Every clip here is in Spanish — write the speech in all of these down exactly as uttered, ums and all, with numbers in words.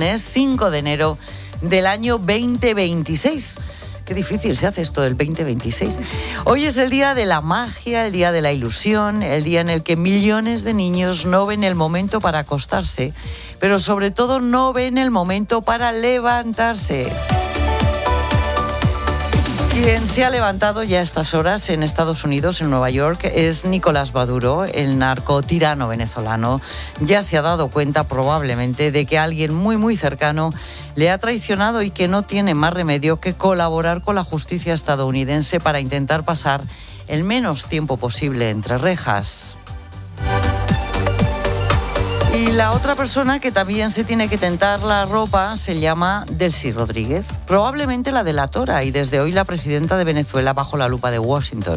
viernes cinco de enero del año veinte veintiséis. Qué difícil se hace esto del veinte veintiséis. Hoy es el día de la magia, el día de la ilusión, el día en el que millones de niños no ven el momento para acostarse, pero sobre todo no ven el momento para levantarse. Quien se ha levantado ya a estas horas en Estados Unidos, en Nueva York, es Nicolás Maduro, el narcotirano venezolano. Ya se ha dado cuenta probablemente de que alguien muy muy cercano le ha traicionado y que no tiene más remedio que colaborar con la justicia estadounidense para intentar pasar el menos tiempo posible entre rejas. Y la otra persona que también se tiene que tentar la ropa se llama Delcy Rodríguez, probablemente la delatora y desde hoy la presidenta de Venezuela bajo la lupa de Washington.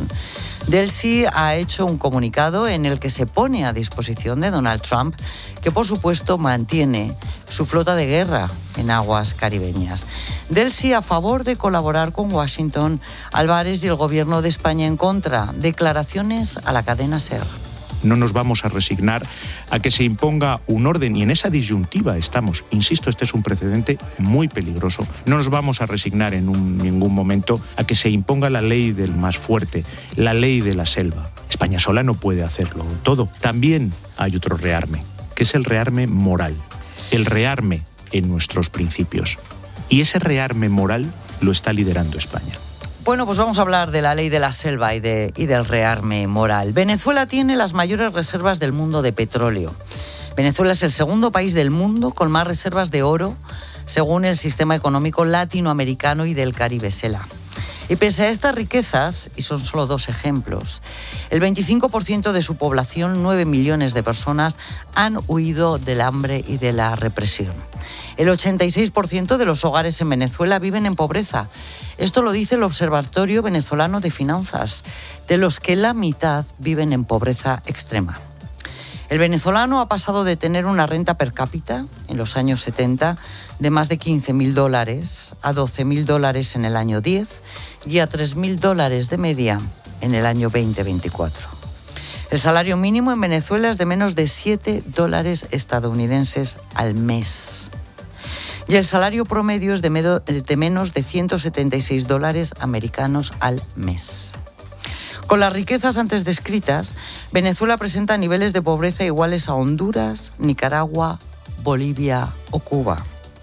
Delcy ha hecho un comunicado en el que se pone a disposición de Donald Trump, que por supuesto mantiene su flota de guerra en aguas caribeñas. Delcy a favor de colaborar con Washington, Álvarez y el gobierno de España en contra. Declaraciones a la cadena SER. No nos vamos a resignar a que se imponga un orden y en esa disyuntiva estamos. Insisto, este es un precedente muy peligroso. No nos vamos a resignar en un, ningún momento a que se imponga la ley del más fuerte, la ley de la selva. España sola no puede hacerlo todo. También hay otro rearme, que es el rearme moral, el rearme en nuestros principios. Y ese rearme moral lo está liderando España. Bueno, pues vamos a hablar de la ley de la selva y, de, y del rearme moral. Venezuela tiene las mayores reservas del mundo de petróleo. Venezuela es el segundo país del mundo con más reservas de oro, según el Sistema Económico Latinoamericano y del Caribe, SELA. Y pese a estas riquezas, y son solo dos ejemplos, el veinticinco por ciento de su población, nueve millones de personas, han huido del hambre y de la represión. El ochenta y seis por ciento de los hogares en Venezuela viven en pobreza. Esto lo dice el Observatorio Venezolano de Finanzas, de los que la mitad viven en pobreza extrema. El venezolano ha pasado de tener una renta per cápita en los años setenta de más de quince mil dólares a doce mil dólares en el año diez y a tres mil dólares de media en el año veinte veinticuatro. El salario mínimo en Venezuela es de menos de siete dólares estadounidenses al mes. Y el salario promedio es de, medo, de menos de ciento setenta y seis dólares americanos al mes. Con las riquezas antes descritas, Venezuela presenta niveles de pobreza iguales a Honduras, Nicaragua, Bolivia o Cuba.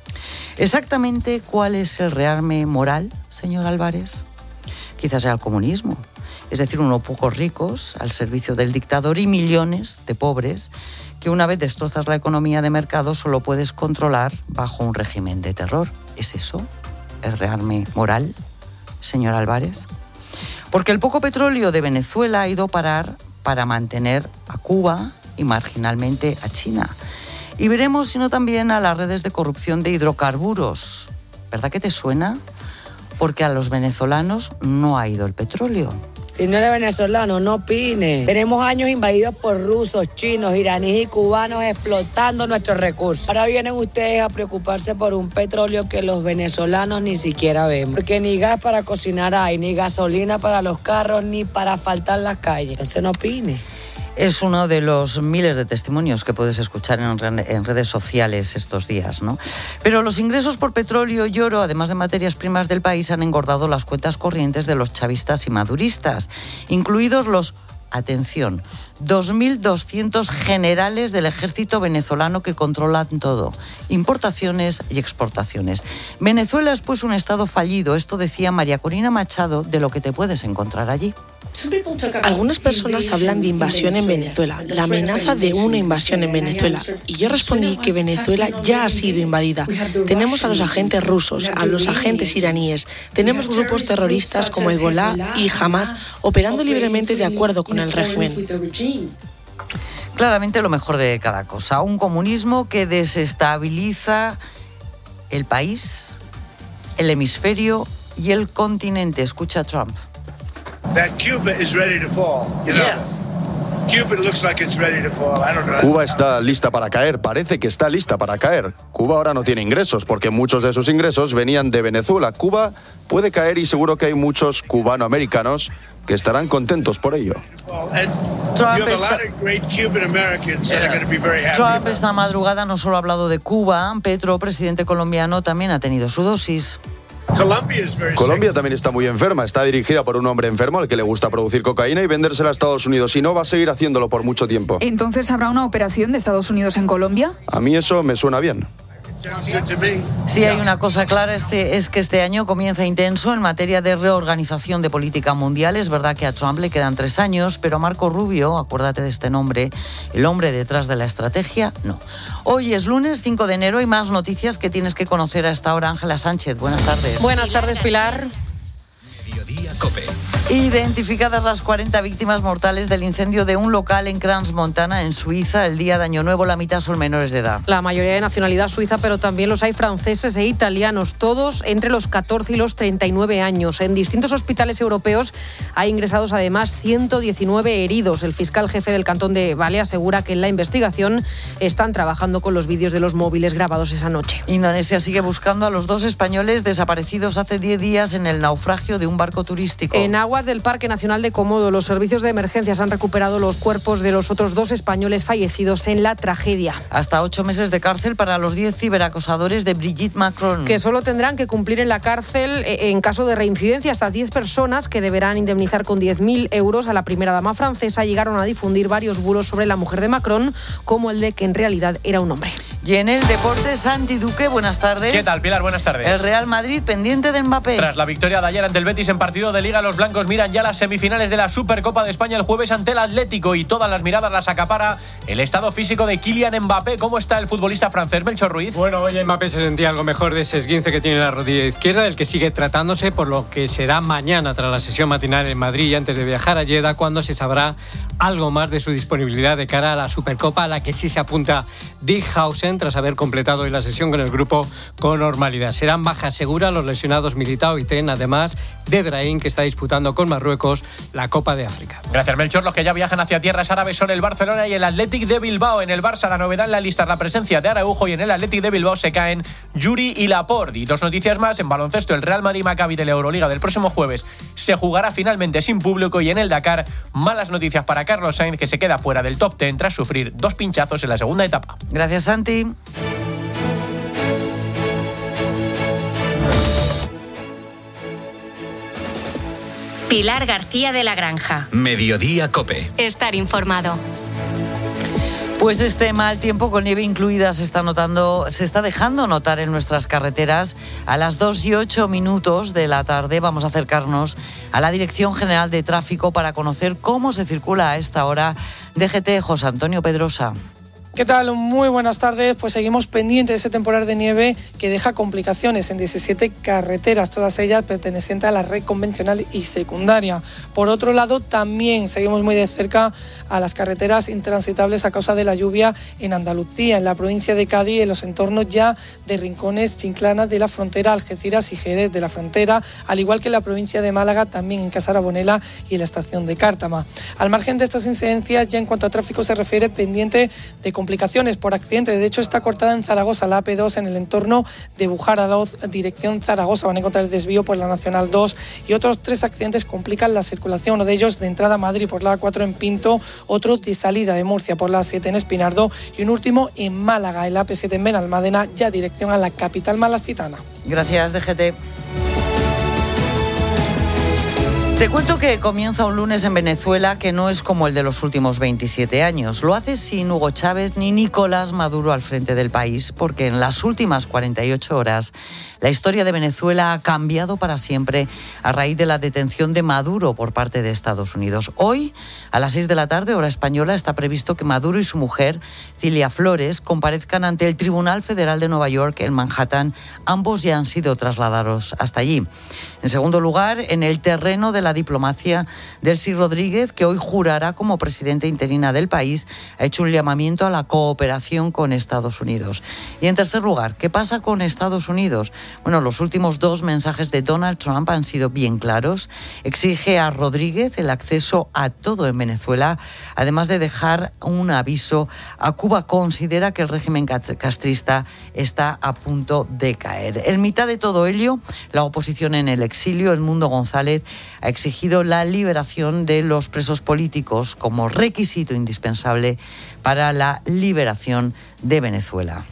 ¿Exactamente cuál es el rearme moral, señor Álvarez? Quizás sea el comunismo, es decir, unos pocos ricos al servicio del dictador y millones de pobres que una vez destrozas la economía de mercado solo puedes controlar bajo un régimen de terror. ¿Es eso el rearme moral, señor Álvarez? Porque el poco petróleo de Venezuela ha ido a parar para mantener a Cuba y marginalmente a China. Y veremos si no también a las redes de corrupción de hidrocarburos. ¿Verdad que te suena? Porque a los venezolanos no ha ido el petróleo. Si no eres venezolano, no opine. Tenemos años invadidos por rusos, chinos, iraníes y cubanos explotando nuestros recursos. Ahora vienen ustedes a preocuparse por un petróleo que los venezolanos ni siquiera vemos. Porque ni gas para cocinar hay, ni gasolina para los carros, ni para asfaltar las calles. Entonces no opine. Es uno de los miles de testimonios que puedes escuchar en, en redes sociales estos días, ¿no? Pero los ingresos por petróleo y oro, además de materias primas del país, han engordado las cuentas corrientes de los chavistas y maduristas, incluidos los, atención, dos mil doscientos generales del ejército venezolano que controlan todo, importaciones y exportaciones. Venezuela es pues un estado fallido, esto decía María Corina Machado, de lo que te puedes encontrar allí. Algunas personas hablan de invasión en Venezuela, la amenaza de una invasión en Venezuela. Y yo respondí que Venezuela ya ha sido invadida. Tenemos a los agentes rusos, a los agentes iraníes, tenemos grupos terroristas como Hezbollah y Hamas operando libremente de acuerdo con el régimen. Claramente lo mejor de cada cosa, un comunismo que desestabiliza el país, el hemisferio y el continente. Escucha a Trump. Cuba está lista para caer, parece que está lista para caer. Cuba ahora no tiene ingresos, porque muchos de sus ingresos venían de Venezuela. Cuba puede caer y seguro que hay muchos cubanoamericanos que estarán contentos por ello. Trump esta, Trump esta madrugada no solo ha hablado de Cuba, Petro, presidente colombiano, también ha tenido su dosis. Colombia también está muy enferma. Está dirigida por un hombre enfermo al que le gusta producir cocaína y vendérsela a Estados Unidos. Y no va a seguir haciéndolo por mucho tiempo. ¿Entonces habrá una operación de Estados Unidos en Colombia? A mí eso me suena bien. Sí, hay una cosa clara, este, es que este año comienza intenso en materia de reorganización de política mundial. Es verdad que a Trump le quedan tres años, pero a Marco Rubio, acuérdate de este nombre, el hombre detrás de la estrategia, no. Hoy es lunes cinco de enero, hay más noticias que tienes que conocer a esta hora. Ángela Sánchez, buenas tardes. Buenas tardes, Pilar. Cope. Identificadas las cuarenta víctimas mortales del incendio de un local en Crans-Montana, en Suiza, el día de Año Nuevo. La mitad son menores de edad. La mayoría de nacionalidad suiza, pero también los hay franceses e italianos, todos entre los catorce y los treinta y nueve años. En distintos hospitales europeos hay ingresados además ciento diecinueve heridos. El fiscal jefe del cantón de Valle asegura que en la investigación están trabajando con los vídeos de los móviles grabados esa noche. Indonesia sigue buscando a los dos españoles desaparecidos hace diez días en el naufragio de un barco turístico. En aguas del Parque Nacional de Komodo, los servicios de emergencias han recuperado los cuerpos de los otros dos españoles fallecidos en la tragedia. Hasta ocho meses de cárcel para los diez ciberacosadores de Brigitte Macron. Que solo tendrán que cumplir en la cárcel en caso de reincidencia. Hasta diez personas que deberán indemnizar con diez mil euros a la primera dama francesa. Llegaron a difundir varios bulos sobre la mujer de Macron, como el de que en realidad era un hombre. Y en el deporte, Santi Duque, buenas tardes. ¿Qué tal, Pilar? Buenas tardes. El Real Madrid pendiente de Mbappé. Tras la victoria de ayer ante el Betis en partido de Liga, los blancos miran ya las semifinales de la Supercopa de España el jueves ante el Atlético y todas las miradas las acapara el estado físico de Kylian Mbappé. ¿Cómo está el futbolista francés, Melchor Ruiz? Bueno, hoy Mbappé se sentía algo mejor de ese esguince que tiene en la rodilla izquierda, del que sigue tratándose, por lo que será mañana tras la sesión matinal en Madrid y antes de viajar a Jeddah cuando se sabrá algo más de su disponibilidad de cara a la Supercopa, a la que sí se apunta Dick Hausen tras haber completado hoy la sesión con el grupo con normalidad. Serán bajas seguras los lesionados Militao y Ten, además de Brahim, que está disputando con Marruecos la Copa de África. Gracias, Melchor. Los que ya viajan hacia tierras árabes son el Barcelona y el Athletic de Bilbao. En el Barça la novedad en la lista es la presencia de Araujo y en el Athletic de Bilbao se caen Yuri y Laporte. Y dos noticias más. En baloncesto, el Real Madrid-Maccabi de la Euroliga del próximo jueves se jugará finalmente sin público, y en el Dakar malas noticias para Carlos Sainz, que se queda fuera del top diez tras sufrir dos pinchazos en la segunda etapa. Gracias, Santi. Pilar García de la Granja. Mediodía Cope. Estar informado. Pues este mal tiempo con nieve incluida se está notando, se está dejando notar en nuestras carreteras. A las dos y ocho minutos de la tarde vamos a acercarnos a la Dirección General de Tráfico para conocer cómo se circula a esta hora. D G T, José Antonio Pedrosa. ¿Qué tal? Muy buenas tardes. Pues seguimos pendientes de ese temporal de nieve que deja complicaciones en diecisiete carreteras, todas ellas pertenecientes a la red convencional y secundaria. Por otro lado, también seguimos muy de cerca a las carreteras intransitables a causa de la lluvia en Andalucía, en la provincia de Cádiz, en los entornos ya de Rincones, Chiclana de la Frontera, Algeciras y Jerez de la Frontera, al igual que en la provincia de Málaga, también en Casarabonela y en la estación de Cártama. Al margen de estas incidencias, ya en cuanto a tráfico se refiere, pendiente de complicaciones por accidentes. De hecho, está cortada en Zaragoza la A P dos en el entorno de Bujaradoz, dirección Zaragoza. Van a encontrar el desvío por la Nacional dos, y otros tres accidentes complican la circulación. Uno de ellos de entrada a Madrid por la A cuatro en Pinto, otro de salida de Murcia por la A siete en Espinardo y un último en Málaga, el A P siete en Benalmádena, ya dirección a la capital malacitana. Gracias, D G T. Te cuento que comienza un lunes en Venezuela que no es como el de los últimos veintisiete años. Lo hace sin Hugo Chávez ni Nicolás Maduro al frente del país, porque en las últimas cuarenta y ocho horas la historia de Venezuela ha cambiado para siempre a raíz de la detención de Maduro por parte de Estados Unidos. Hoy, a las seis de la tarde, hora española, está previsto que Maduro y su mujer, Cilia Flores, comparezcan ante el Tribunal Federal de Nueva York en Manhattan. Ambos ya han sido trasladados hasta allí. En segundo lugar, en el terreno de la diplomacia, Delcy Rodríguez, que hoy jurará como presidenta interina del país, ha hecho un llamamiento a la cooperación con Estados Unidos. Y en tercer lugar, ¿qué pasa con Estados Unidos? Bueno, los últimos dos mensajes de Donald Trump han sido bien claros. Exige a Rodríguez el acceso a todo en Venezuela, además de dejar un aviso a Cuba. Considera que el régimen castrista está a punto de caer. En mitad de todo ello, la oposición en el exilio, Edmundo González, ha exigido la liberación de los presos políticos como requisito indispensable para la liberación de Venezuela.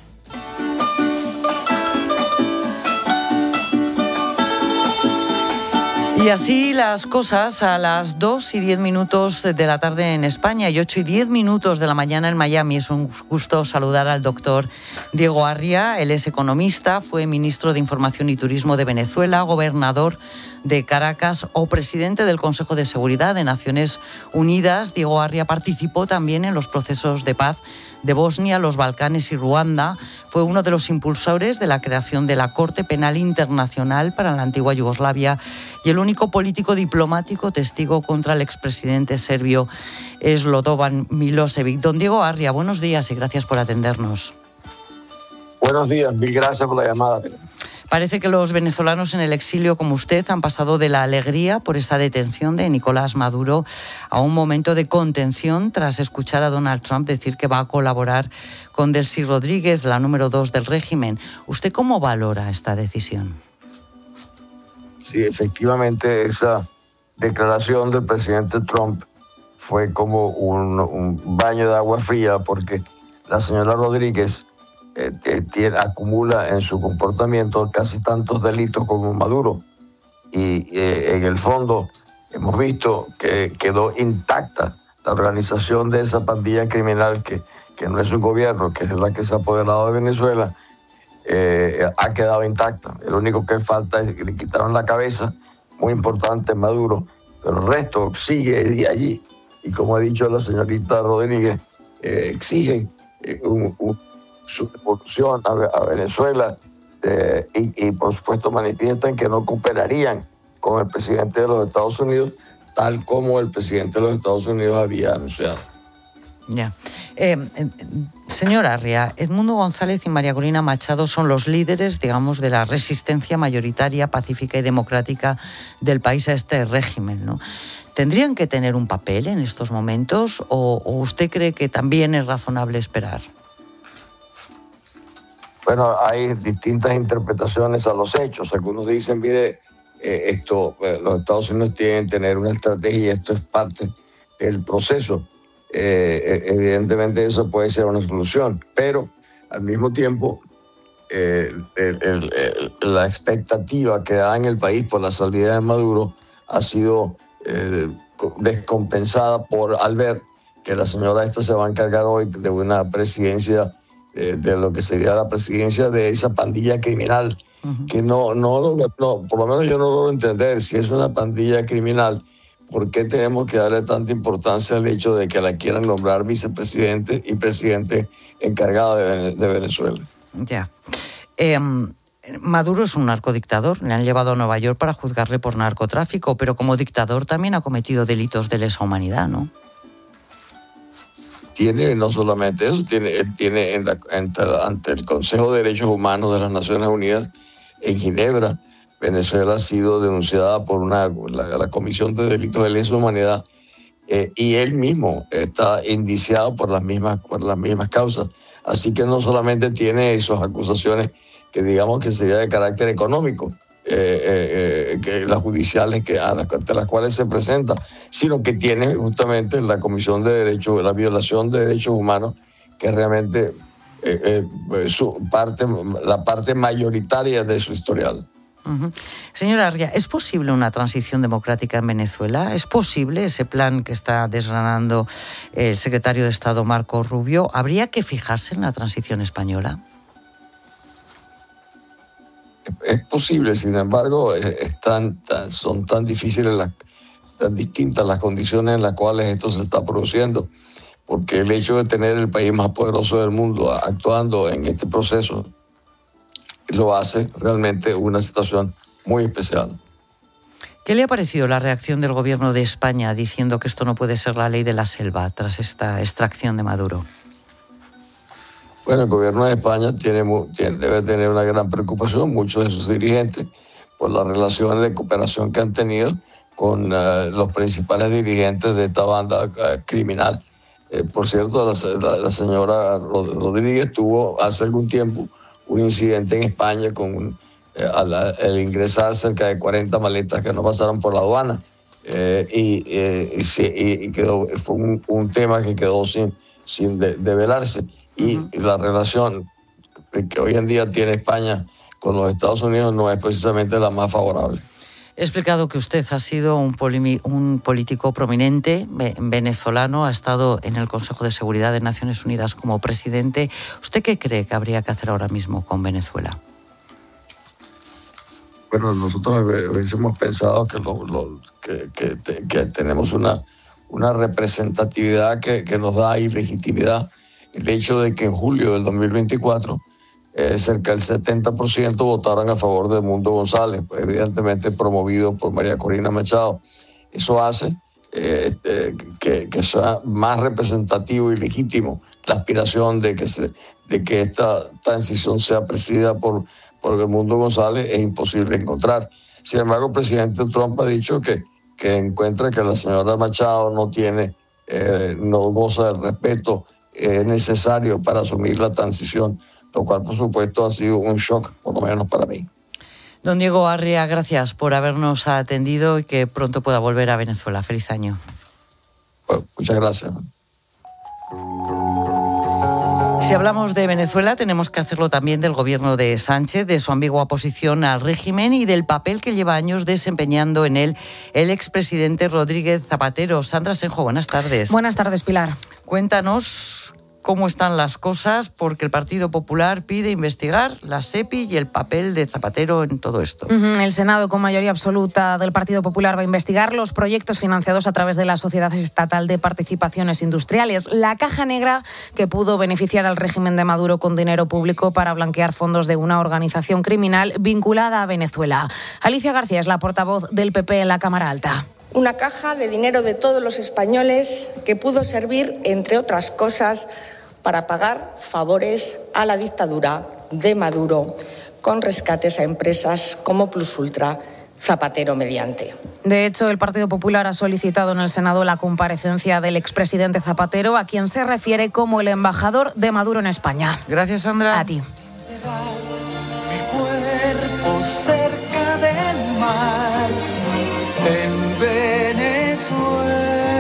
Y así las cosas a las dos y diez minutos de la tarde en España y ocho y diez minutos de la mañana en Miami. Es un gusto saludar al doctor Diego Arria. Él es economista, fue ministro de Información y Turismo de Venezuela, gobernador de Caracas o presidente del Consejo de Seguridad de Naciones Unidas. Diego Arria participó también en los procesos de paz de Bosnia, los Balcanes y Ruanda. Fue uno de los impulsores de la creación de la Corte Penal Internacional para la antigua Yugoslavia y el único político diplomático testigo contra el expresidente serbio Slobodan Milosevic. Don Diego Arria, buenos días y gracias por atendernos. Buenos días, mil gracias por la llamada. Parece que los venezolanos en el exilio, como usted, han pasado de la alegría por esa detención de Nicolás Maduro a un momento de contención tras escuchar a Donald Trump decir que va a colaborar con Delcy Rodríguez, la número dos del régimen. ¿Usted cómo valora esta decisión? Sí, efectivamente, esa declaración del presidente Trump fue como un, un baño de agua fría, porque la señora Rodríguez Eh, eh, tiene, acumula en su comportamiento casi tantos delitos como Maduro y eh, en el fondo hemos visto que quedó intacta la organización de esa pandilla criminal que, que no es un gobierno, que es la que se ha apoderado de Venezuela, eh, ha quedado intacta. El único que falta es que le quitaron la cabeza, muy importante Maduro, pero el resto sigue de allí y como ha dicho la señorita Rodríguez, eh, exige eh, un, un su devolución a, a Venezuela eh, y, y por supuesto manifiestan que no cooperarían con el presidente de los Estados Unidos tal como el presidente de los Estados Unidos había anunciado. Ya. Eh, señor Arria, Edmundo González y María Corina Machado son los líderes, digamos, de la resistencia mayoritaria, pacífica y democrática del país a este régimen, ¿no? ¿Tendrían que tener un papel en estos momentos o, o usted cree que también es razonable esperar? Bueno, hay distintas interpretaciones a los hechos. Algunos dicen, mire, eh, esto, eh, los Estados Unidos tienen que tener una estrategia y esto es parte del proceso. Eh, evidentemente eso puede ser una solución, pero al mismo tiempo eh, el, el, el, la expectativa que da en el país por la salida de Maduro ha sido eh, descompensada por al ver que la señora esta se va a encargar hoy de una presidencia Eh, de lo que sería la presidencia de esa pandilla criminal, uh-huh. que no, no, no, por lo menos yo no logro entender si es una pandilla criminal, ¿por qué tenemos que darle tanta importancia al hecho de que la quieran nombrar vicepresidente y presidente encargado de, de Venezuela? Ya. Eh, Maduro es un narcodictador, le han llevado a Nueva York para juzgarle por narcotráfico, pero como dictador también ha cometido delitos de lesa humanidad, ¿no? Tiene no solamente eso, tiene, él tiene en la, ante, ante el Consejo de Derechos Humanos de las Naciones Unidas en Ginebra, Venezuela ha sido denunciada por una, la, la Comisión de Delitos de Lesa Humanidad eh, y él mismo está indiciado por las mismas, por las mismas causas. Así que no solamente tiene esas acusaciones que digamos que sería de carácter económico, Eh, eh, que las judiciales que, a las, ante las cuales se presenta, sino que tiene justamente la Comisión de Derechos, la violación de derechos humanos, que es realmente eh, eh, su parte, la parte mayoritaria de su historial. Uh-huh. Señora Arria, ¿es posible una transición democrática en Venezuela? ¿Es posible ese plan que está desgranando el secretario de Estado Marco Rubio? ¿Habría que fijarse en la transición española? Es posible, sin embargo, es tan, tan, son tan difíciles, las, tan distintas las condiciones en las cuales esto se está produciendo, porque el hecho de tener el país más poderoso del mundo actuando en este proceso lo hace realmente una situación muy especial. ¿Qué le ha parecido la reacción del gobierno de España diciendo que esto no puede ser la ley de la selva tras esta extracción de Maduro? Bueno, el gobierno de España tiene, tiene, debe tener una gran preocupación, muchos de sus dirigentes, por las relaciones de cooperación que han tenido con uh, los principales dirigentes de esta banda uh, criminal. Eh, por cierto, la, la, la señora Rodríguez tuvo hace algún tiempo un incidente en España con un, eh, al, al ingresar cerca de cuarenta maletas que no pasaron por la aduana eh, y, eh, y, y, y quedó, fue un, un tema que quedó sin, sin de, develarse. Y uh-huh. la relación que hoy en día tiene España con los Estados Unidos no es precisamente la más favorable. He explicado que usted ha sido un, polimi- un político prominente venezolano, ha estado en el Consejo de Seguridad de Naciones Unidas como presidente. ¿Usted qué cree que habría que hacer ahora mismo con Venezuela? Bueno, nosotros hemos pensado que, lo, lo, que, que, que tenemos una, una representatividad que, que nos da ilegitimidad. El hecho de que en julio del dos mil veinticuatro Eh, cerca del setenta por ciento votaron a favor de Edmundo González, pues, evidentemente promovido por María Corina Machado. Eso hace eh, eh, que, que sea más representativo y legítimo la aspiración de que, se, de que esta transición sea presidida por, por Edmundo González. Es imposible encontrar. Sin embargo, el presidente Trump ha dicho que, que encuentra que la señora Machado no tiene, eh, no goza del respeto eh, necesario para asumir la transición, lo cual, por supuesto, ha sido un shock, por lo menos para mí. Don Diego Arria, gracias por habernos atendido y que pronto pueda volver a Venezuela. Feliz año. Bueno, muchas gracias. Si hablamos de Venezuela, tenemos que hacerlo también del gobierno de Sánchez, de su ambigua oposición al régimen y del papel que lleva años desempeñando en él el expresidente Rodríguez Zapatero. Sandra Senjo, buenas tardes. Buenas tardes, Pilar. Cuéntanos cómo están las cosas, porque el Partido Popular pide investigar la SEPI y el papel de Zapatero en todo esto. Uh-huh. El Senado, con mayoría absoluta del Partido Popular, va a investigar los proyectos financiados a través de la Sociedad Estatal de Participaciones Industriales, la caja negra que pudo beneficiar al régimen de Maduro con dinero público para blanquear fondos de una organización criminal vinculada a Venezuela. Alicia García es la portavoz del P P en la Cámara Alta. Una caja de dinero de todos los españoles que pudo servir, entre otras cosas, para pagar favores a la dictadura de Maduro con rescates a empresas como Plusultra, Zapatero mediante. De hecho, el Partido Popular ha solicitado en el Senado la comparecencia del expresidente Zapatero, a quien se refiere como el embajador de Maduro en España. Gracias, Sandra. A ti. Mi cuerpo cerca del mar, en Venezuela.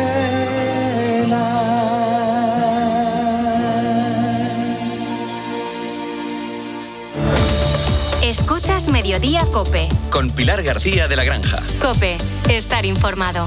Escuchas Mediodía COPE. Con Pilar García de la Granja. COPE, estar informado.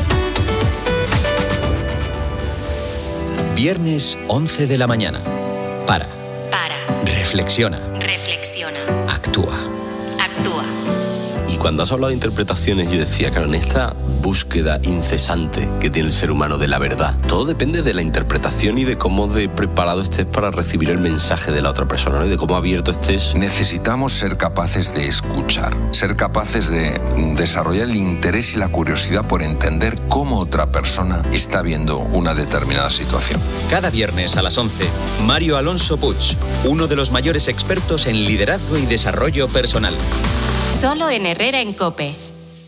Viernes once de la mañana. Para. Para. Reflexiona. Reflexiona. Actúa. Actúa. Y cuando has hablado de interpretaciones, yo decía, claro, en esta búsqueda incesante que tiene el ser humano de la verdad, todo depende de la interpretación y de cómo de preparado estés para recibir el mensaje de la otra persona, ¿no? Y de cómo abierto estés. Necesitamos ser capaces de escuchar, ser capaces de desarrollar el interés y la curiosidad por entender cómo otra persona está viendo una determinada situación. Cada viernes a las once, Mario Alonso Puig, uno de los mayores expertos en liderazgo y desarrollo personal. Solo en Herrera en COPE.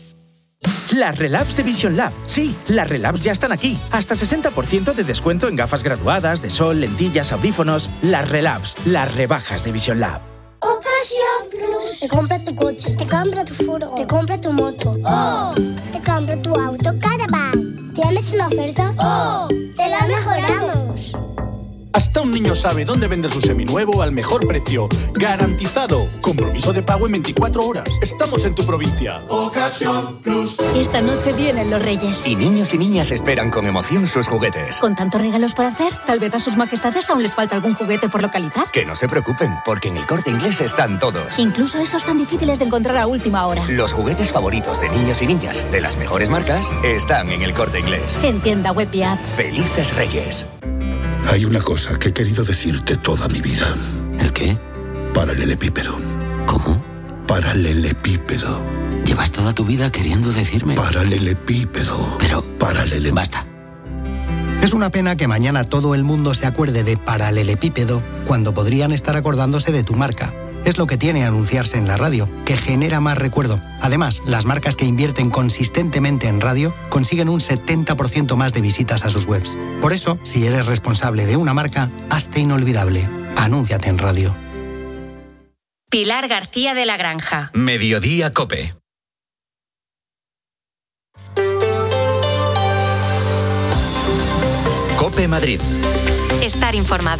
Las Relabs de Vision Lab. Sí, las Relabs ya están aquí. Hasta sesenta por ciento de descuento en gafas graduadas, de sol, lentillas, audífonos. Las Relabs, las rebajas de Vision Lab. Ocasión Plus. Te compra tu coche, te compra tu furgo, te compra tu moto. ¡Oh! Te compra tu auto Caravan. ¿Tienes una oferta? ¡Oh! ¡Te la mejoramos! Hasta un niño sabe dónde vender su seminuevo al mejor precio. ¡Garantizado! Compromiso de pago en veinticuatro horas. Estamos en tu provincia. Ocasión Plus. Esta noche vienen los Reyes. Y niños y niñas esperan con emoción sus juguetes. Con tantos regalos para hacer, tal vez a sus majestades aún les falta algún juguete por localizar. Que no se preocupen, porque en el Corte Inglés están todos. Incluso esos tan difíciles de encontrar a última hora. Los juguetes favoritos de niños y niñas de las mejores marcas están en el Corte Inglés. En tienda web y app. Felices Reyes. Hay una cosa que he querido decirte toda mi vida. ¿El qué? Paralelepípedo. ¿Cómo? Paralelepípedo. Llevas toda tu vida queriendo decirme. Paralelepípedo. Pero... Paralele... Basta. Es una pena que mañana todo el mundo se acuerde de paralelepípedo cuando podrían estar acordándose de tu marca. Es lo que tiene anunciarse en la radio, que genera más recuerdo. Además, las marcas que invierten consistentemente en radio consiguen un setenta por ciento más de visitas a sus webs. Por eso, si eres responsable de una marca, hazte inolvidable. Anúnciate en radio. Pilar García de la Granja. Mediodía COPE. COPE Madrid. Estar informado.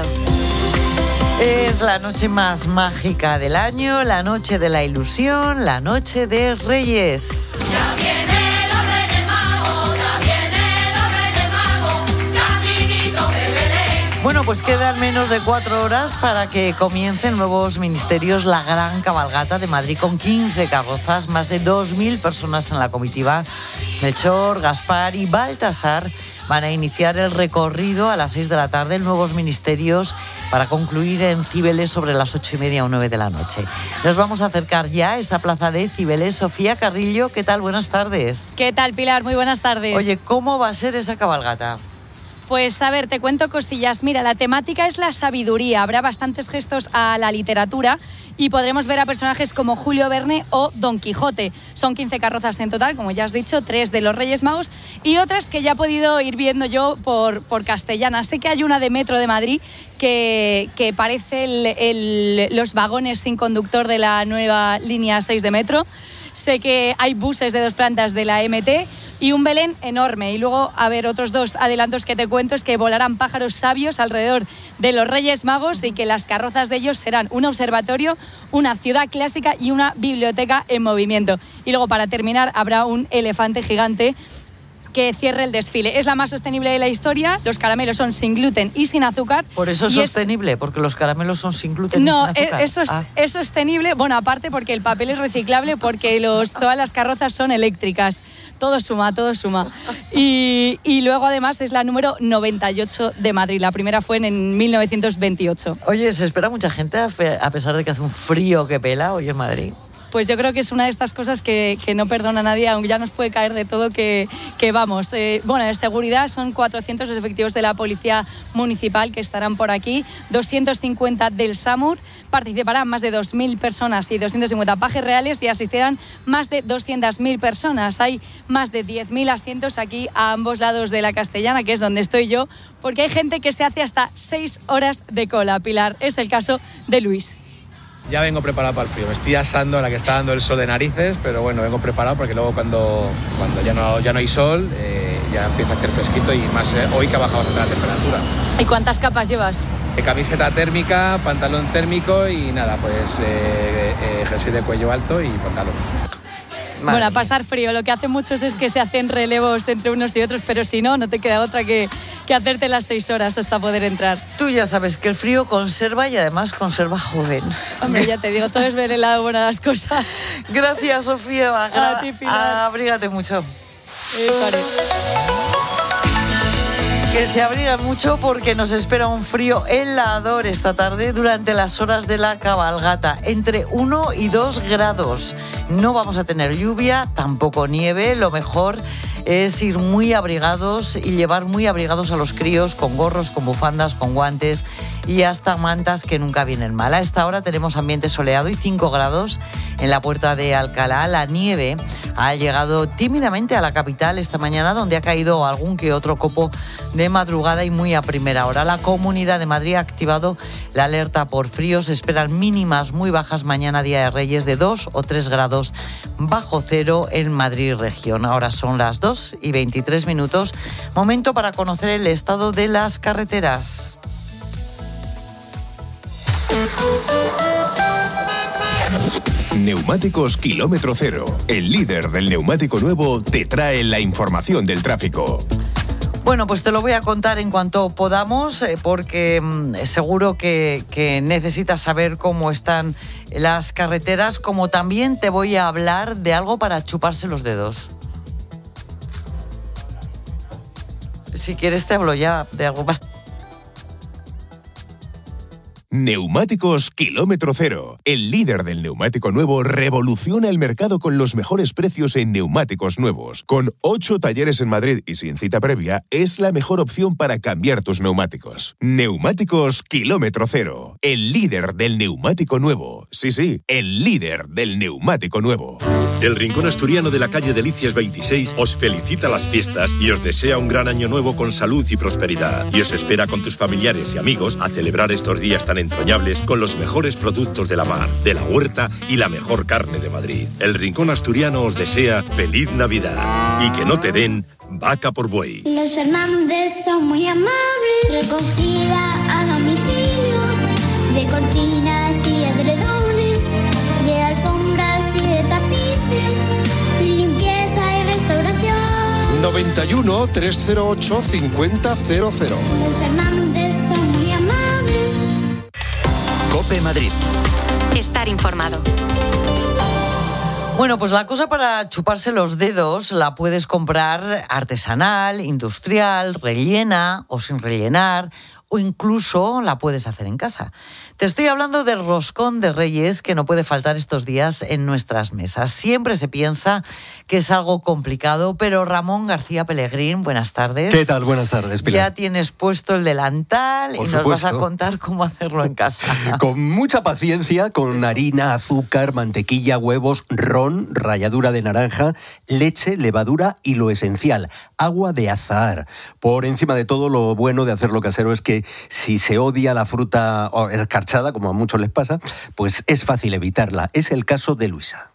Es la noche más mágica del año, la noche de la ilusión, la noche de Reyes. Ya vienen los Reyes Magos, ya vienen los Reyes Magos, caminito de Belén. Bueno, pues quedan menos de cuatro horas para que comiencen nuevos ministerios la gran cabalgata de Madrid con quince carrozas, más de dos mil personas en la comitiva. Melchor, Gaspar y Baltasar van a iniciar el recorrido a las seis de la tarde en nuevos ministerios para concluir en Cibeles sobre las ocho y media o nueve de la noche. Nos vamos a acercar ya a esa plaza de Cibeles. Sofía Carrillo, ¿qué tal? Buenas tardes. ¿Qué tal, Pilar? Muy buenas tardes. Oye, ¿cómo va a ser esa cabalgata? Pues a ver, te cuento cosillas. Mira, la temática es la sabiduría. Habrá bastantes gestos a la literatura y podremos ver a personajes como Julio Verne o Don Quijote. Son quince carrozas en total, como ya has dicho, tres de los Reyes Magos y otras que ya he podido ir viendo yo por, por Castellana. Sé que hay una de Metro de Madrid que, que parece el, el, los vagones sin conductor de la nueva línea seis de Metro. Sé que hay buses de dos plantas de la M T y un Belén enorme. Y luego, a ver, otros dos adelantos que te cuento es que volarán pájaros sabios alrededor de los Reyes Magos y que las carrozas de ellos serán un observatorio, una ciudad clásica y una biblioteca en movimiento. Y luego, para terminar, habrá un elefante gigante que cierre el desfile. Es la más sostenible de la historia. Los caramelos son sin gluten y sin azúcar. Por eso es sostenible, es... porque los caramelos son sin gluten no, y sin azúcar. No, es, ah. es sostenible, bueno, aparte porque el papel es reciclable, porque los, todas las carrozas son eléctricas. Todo suma, todo suma. Y, y luego además es la número noventa y ocho de Madrid. La primera fue en mil novecientos veintiocho. Oye, ¿se espera mucha gente a pesar de que hace un frío que pela hoy en Madrid? Pues yo creo que es una de estas cosas que, que no perdona a nadie, aunque ya nos puede caer de todo que, que vamos. Eh, bueno, de seguridad son cuatrocientos los efectivos de la Policía Municipal que estarán por aquí, doscientos cincuenta del SAMUR, participarán más de dos mil personas y doscientos cincuenta pajes reales y asistirán más de doscientas mil personas. Hay más de diez mil asientos aquí a ambos lados de la Castellana, que es donde estoy yo, porque hay gente que se hace hasta seis horas de cola, Pilar. Es el caso de Luis. Ya vengo preparado para el frío, me estoy asando ahora que está dando el sol de narices, pero bueno, vengo preparado porque luego cuando, cuando ya, no, ya no hay sol, eh, ya empieza a hacer fresquito y más eh, hoy que ha bajado bastante la temperatura. ¿Y cuántas capas llevas? Eh, camiseta térmica, pantalón térmico y nada, pues eh, eh, jersey de cuello alto y pantalón. Madre bueno, a pasar frío, lo que hacen muchos es que se hacen relevos entre unos y otros, pero si no, no te queda otra que, que hacerte las seis horas hasta poder entrar. Tú ya sabes que el frío conserva y además conserva joven. Hombre, ya te digo, todo es ver el lado bueno de las cosas. Gracias, Sofía. A ti, Pilar. Abrígate mucho. Eso haré. Que se abriga mucho porque nos espera un frío helador esta tarde durante las horas de la cabalgata, entre uno y dos grados. No vamos a tener lluvia, tampoco nieve, lo mejor es ir muy abrigados y llevar muy abrigados a los críos con gorros, con bufandas, con guantes y hasta mantas que nunca vienen mal. A esta hora tenemos ambiente soleado y cinco grados en la Puerta de Alcalá. La nieve ha llegado tímidamente a la capital esta mañana, donde ha caído algún que otro copo de madrugada y muy a primera hora. La Comunidad de Madrid ha activado la alerta por frío. Se esperan mínimas muy bajas mañana, Día de Reyes, de dos o tres grados bajo cero en Madrid región. Ahora son las dos y veintitrés minutos. Momento para conocer el estado de las carreteras. Neumáticos Kilómetro Cero, el líder del neumático nuevo, te trae la información del tráfico. Bueno, pues te lo voy a contar en cuanto podamos, eh, porque mmm, seguro que, que necesitas saber cómo están las carreteras, como también te voy a hablar de algo para chuparse los dedos. Si quieres te hablo ya de algo más. Neumáticos Kilómetro Cero, el líder del neumático nuevo, revoluciona el mercado con los mejores precios en neumáticos nuevos. Con ocho talleres en Madrid y sin cita previa, es la mejor opción para cambiar tus neumáticos. Neumáticos Kilómetro Cero, el líder del neumático nuevo. Sí, sí, el líder del neumático nuevo. El Rincón Asturiano de la calle Delicias veintiséis os felicita las fiestas y os desea un gran año nuevo con salud y prosperidad. Y os espera con tus familiares y amigos a celebrar estos días tan entrañables con los mejores productos de la mar, de la huerta y la mejor carne de Madrid. El Rincón Asturiano os desea feliz Navidad. Y que no te den vaca por buey. Los Fernández son muy amables. Recogida a domicilio de cortinas y edredones, de alfombras y de tapices, limpieza y restauración. noventa y uno, trescientos ocho, cincuenta cero cero. Los Fernández son muy amables. COPE Madrid. Estar informado. Bueno, pues la cosa para chuparse los dedos la puedes comprar artesanal, industrial, rellena o sin rellenar, o incluso la puedes hacer en casa. Te estoy hablando del roscón de Reyes, que no puede faltar estos días en nuestras mesas. Siempre se piensa que es algo complicado, pero Ramón García Pellegrín, buenas tardes. ¿Qué tal? Buenas tardes, Pilar. Ya tienes puesto el delantal Por y supuesto. nos vas a contar cómo hacerlo en casa. Con mucha paciencia, con harina, azúcar, mantequilla, huevos, ron, ralladura de naranja, leche, levadura y lo esencial, agua de azahar. Por encima de todo, lo bueno de hacerlo casero es que si se odia la fruta escarchada, como a muchos les pasa, pues es fácil evitarla. Es el caso de Luisa.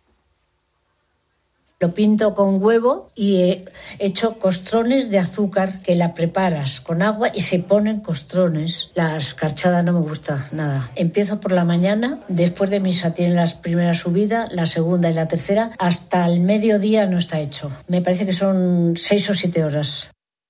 Lo pinto con huevo y he hecho costrones de azúcar que la preparas con agua y se ponen costrones. La escarchada no me gusta nada. Empiezo por la mañana, después de misa tiene la primera subida, la segunda y la tercera. Hasta el mediodía no está hecho. Me parece que son seis o siete horas.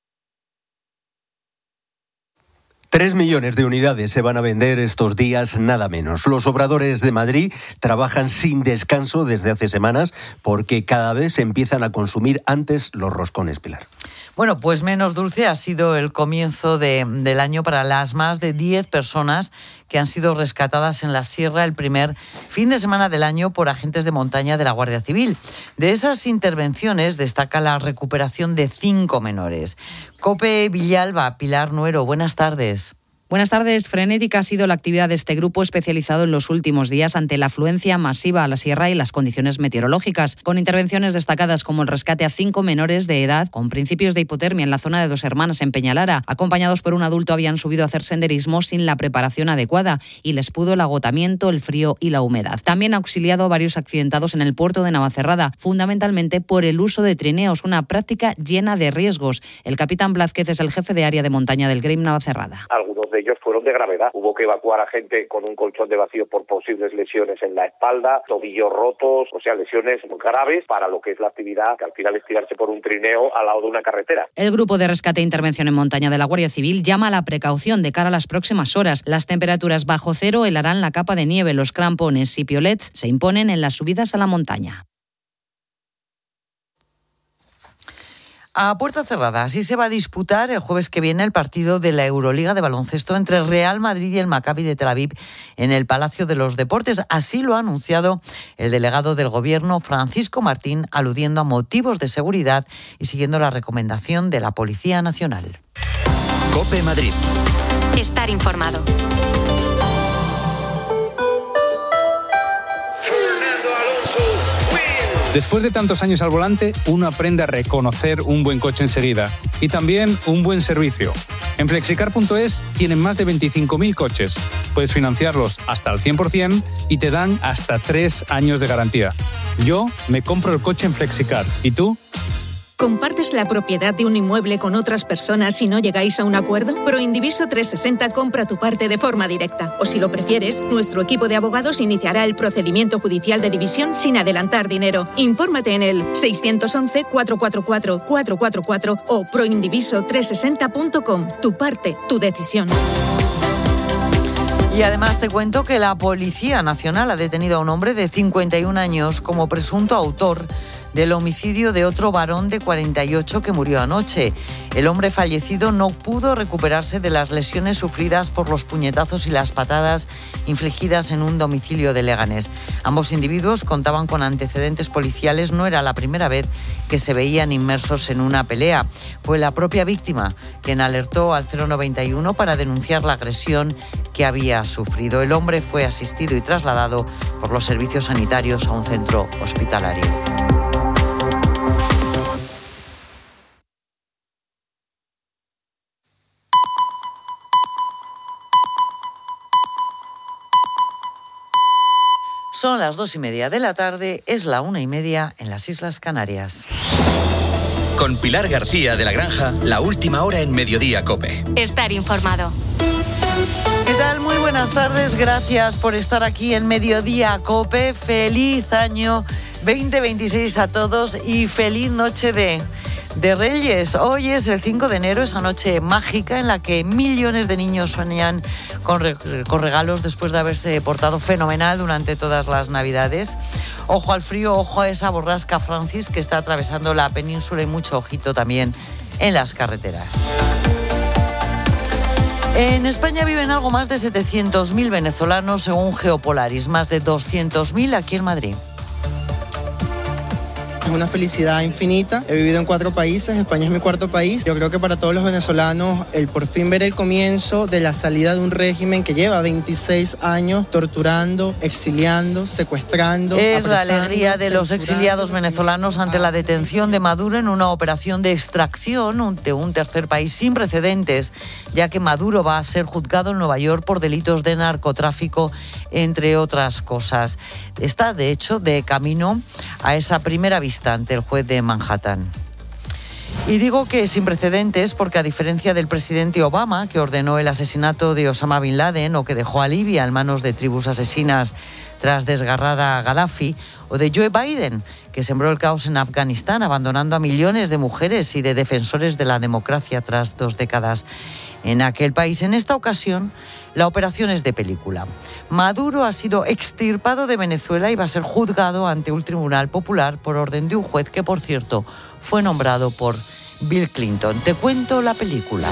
Tres millones de unidades se van a vender estos días, nada menos. Los obradores de Madrid trabajan sin descanso desde hace semanas porque cada vez se empiezan a consumir antes los roscones, Pilar. Bueno, pues menos dulce ha sido el comienzo de, del año para las más de diez personas que han sido rescatadas en la sierra el primer fin de semana del año por agentes de montaña de la Guardia Civil. De esas intervenciones destaca la recuperación de cinco menores. COPE Villalba, Pilar Nuero, buenas tardes. Buenas tardes. Frenética ha sido la actividad de este grupo especializado en los últimos días ante la afluencia masiva a la sierra y las condiciones meteorológicas, con intervenciones destacadas como el rescate a cinco menores de edad con principios de hipotermia en la zona de Dos Hermanas, en Peñalara. Acompañados por un adulto, habían subido a hacer senderismo sin la preparación adecuada y les pudo el agotamiento, el frío y la humedad. También ha auxiliado a varios accidentados en el puerto de Navacerrada, fundamentalmente por el uso de trineos, una práctica llena de riesgos. El capitán Blázquez es el jefe de área de montaña del Grem Navacerrada. Algunos de ellos fueron de gravedad. Hubo que evacuar a gente con un colchón de vacío por posibles lesiones en la espalda, tobillos rotos, o sea, lesiones muy graves para lo que es la actividad, que al final es tirarse por un trineo al lado de una carretera. El grupo de rescate e intervención en montaña de la Guardia Civil llama a la precaución de cara a las próximas horas. Las temperaturas bajo cero helarán la capa de nieve. Los crampones y piolets se imponen en las subidas a la montaña. A puerta cerrada, así se va a disputar el jueves que viene el partido de la Euroliga de baloncesto entre el Real Madrid y el Maccabi de Tel Aviv en el Palacio de los Deportes. Así lo ha anunciado el delegado del Gobierno, Francisco Martín, aludiendo a motivos de seguridad y siguiendo la recomendación de la Policía Nacional. COPE Madrid. Estar informado. Después de tantos años al volante, uno aprende a reconocer un buen coche enseguida y también un buen servicio. En flexicar punto es tienen más de veinticinco mil coches. Puedes financiarlos hasta al cien por ciento y te dan hasta tres años de garantía. Yo me compro el coche en Flexicar. ¿Y tú? ¿Compartes la propiedad de un inmueble con otras personas y no llegáis a un acuerdo? Proindiviso trescientos sesenta compra tu parte de forma directa. O si lo prefieres, nuestro equipo de abogados iniciará el procedimiento judicial de división sin adelantar dinero. Infórmate en el seiscientos once, cuatrocientos cuarenta y cuatro, cuatrocientos cuarenta y cuatro o proindiviso trescientos sesenta punto com. Tu parte, tu decisión. Y además te cuento que la Policía Nacional ha detenido a un hombre de cincuenta y un años como presunto autor del homicidio de otro varón de cuarenta y ocho que murió anoche. El hombre fallecido no pudo recuperarse de las lesiones sufridas por los puñetazos y las patadas infligidas en un domicilio de Leganés. Ambos individuos contaban con antecedentes policiales. No era la primera vez que se veían inmersos en una pelea. Fue la propia víctima quien alertó al cero noventa y uno para denunciar la agresión que había sufrido. El hombre fue asistido y trasladado por los servicios sanitarios a un centro hospitalario. Son las dos y media de la tarde, es la una y media en las Islas Canarias. Con Pilar García de la Granja, la última hora en Mediodía COPE. Estar informado. ¿Qué tal? Muy buenas tardes. Gracias por estar aquí en Mediodía COPE. Feliz año veinte veintiséis a todos y feliz noche de... de Reyes. Hoy es el cinco de enero, esa noche mágica en la que millones de niños sueñan con, re- con regalos después de haberse portado fenomenal durante todas las Navidades. Ojo al frío, ojo a esa borrasca Francis que está atravesando la península y mucho ojito también en las carreteras. En España viven algo más de setecientos mil venezolanos según Geopolaris, más de doscientos mil aquí en Madrid. Es una felicidad infinita. He vivido en cuatro países, España es mi cuarto país. Yo creo que para todos los venezolanos, el por fin ver el comienzo de la salida de un régimen que lleva veintiséis años torturando, exiliando, secuestrando. Es la alegría de los exiliados venezolanos ante la detención de Maduro en una operación de extracción de un tercer país sin precedentes, ya que Maduro va a ser juzgado en Nueva York por delitos de narcotráfico, entre otras cosas. Está, de hecho, de camino a esa primera vista ante el juez de Manhattan. Y digo que sin precedentes porque, a diferencia del presidente Obama, que ordenó el asesinato de Osama Bin Laden o que dejó a Libia en manos de tribus asesinas tras desgarrar a Gaddafi, o de Joe Biden, que sembró el caos en Afganistán, abandonando a millones de mujeres y de defensores de la democracia tras dos décadas en aquel país. En esta ocasión, la operación es de película. Maduro ha sido extirpado de Venezuela y va a ser juzgado ante un tribunal popular por orden de un juez que, por cierto, fue nombrado por Bill Clinton. Te cuento la película.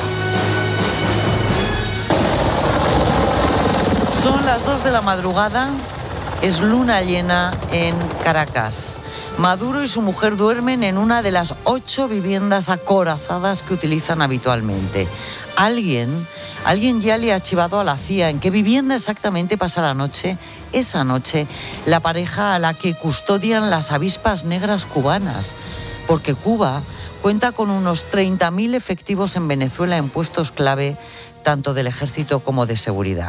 Son las dos de la madrugada, es luna llena en Caracas. Maduro y su mujer duermen en una de las ocho viviendas acorazadas que utilizan habitualmente. Alguien, alguien ya le ha chivado a la C I A en qué vivienda exactamente pasa la noche, esa noche, la pareja a la que custodian las avispas negras cubanas. Porque Cuba cuenta con unos treinta mil efectivos en Venezuela en puestos clave, tanto del ejército como de seguridad.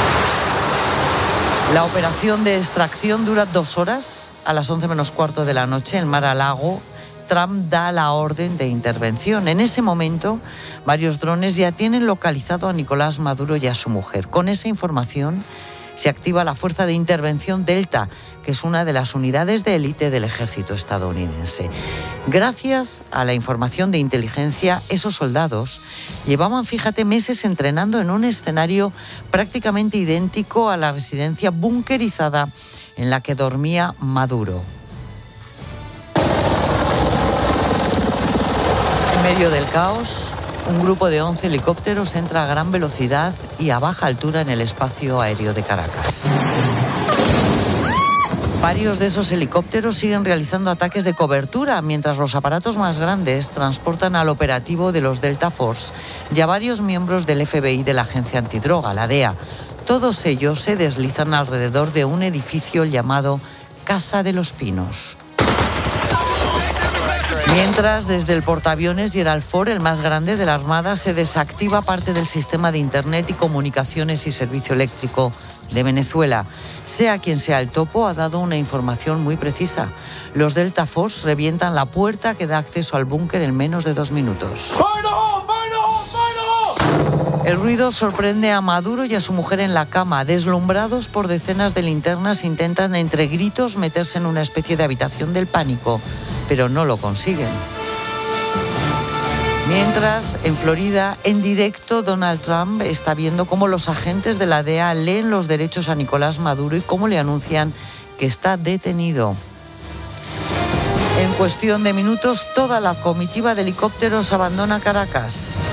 La operación de extracción dura dos horas. A las once menos cuarto de la noche, en Mar-a-Lago, Trump da la orden de intervención. En ese momento, varios drones ya tienen localizado a Nicolás Maduro y a su mujer. Con esa información, se activa la Fuerza de Intervención Delta, que es una de las unidades de élite del ejército estadounidense. Gracias a la información de inteligencia, esos soldados llevaban, fíjate, meses entrenando en un escenario prácticamente idéntico a la residencia bunkerizada en la que dormía Maduro. En medio del caos, un grupo de once helicópteros entra a gran velocidad y a baja altura en el espacio aéreo de Caracas. Varios de esos helicópteros siguen realizando ataques de cobertura, mientras los aparatos más grandes transportan al operativo de los Delta Force y a varios miembros del F B I de la agencia antidroga, la D E A. Todos ellos se deslizan alrededor de un edificio llamado Casa de los Pinos. Mientras, desde el portaaviones Gerald Ford, el más grande de la Armada, se desactiva parte del sistema de Internet y comunicaciones y servicio eléctrico de Venezuela. Sea quien sea el topo, ha dado una información muy precisa. Los Delta Force revientan la puerta que da acceso al búnker en menos de dos minutos. El ruido sorprende a Maduro y a su mujer en la cama. Deslumbrados por decenas de linternas, intentan entre gritos meterse en una especie de habitación del pánico, pero no lo consiguen. Mientras, en Florida, en directo, Donald Trump está viendo cómo los agentes de la D E A leen los derechos a Nicolás Maduro y cómo le anuncian que está detenido. En cuestión de minutos, toda la comitiva de helicópteros abandona Caracas.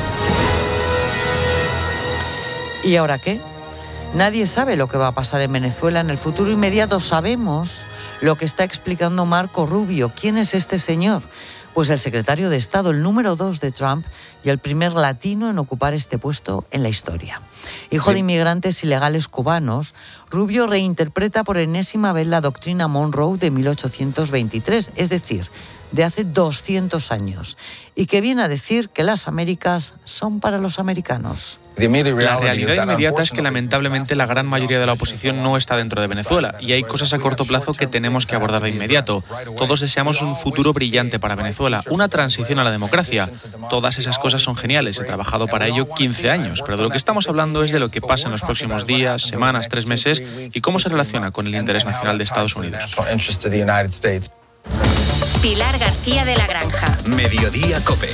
¿Y ahora qué? Nadie sabe lo que va a pasar en Venezuela en el futuro inmediato. Sabemos lo que está explicando Marco Rubio. ¿Quién es este señor? Pues el secretario de Estado, el número dos de Trump y el primer latino en ocupar este puesto en la historia. Hijo de inmigrantes ilegales cubanos, Rubio reinterpreta por enésima vez la doctrina Monroe de mil ochocientos veintitrés, es decir, de hace doscientos años y que viene a decir que las Américas son para los americanos. La realidad inmediata es que lamentablemente la gran mayoría de la oposición no está dentro de Venezuela y hay cosas a corto plazo que tenemos que abordar de inmediato. Todos deseamos un futuro brillante para Venezuela, una transición a la democracia. Todas esas cosas son geniales, he trabajado para ello quince años, pero de lo que estamos hablando es de lo que pasa en los próximos días, semanas, tres meses y cómo se relaciona con el interés nacional de Estados Unidos. Pilar García de la Granja. Mediodía COPE.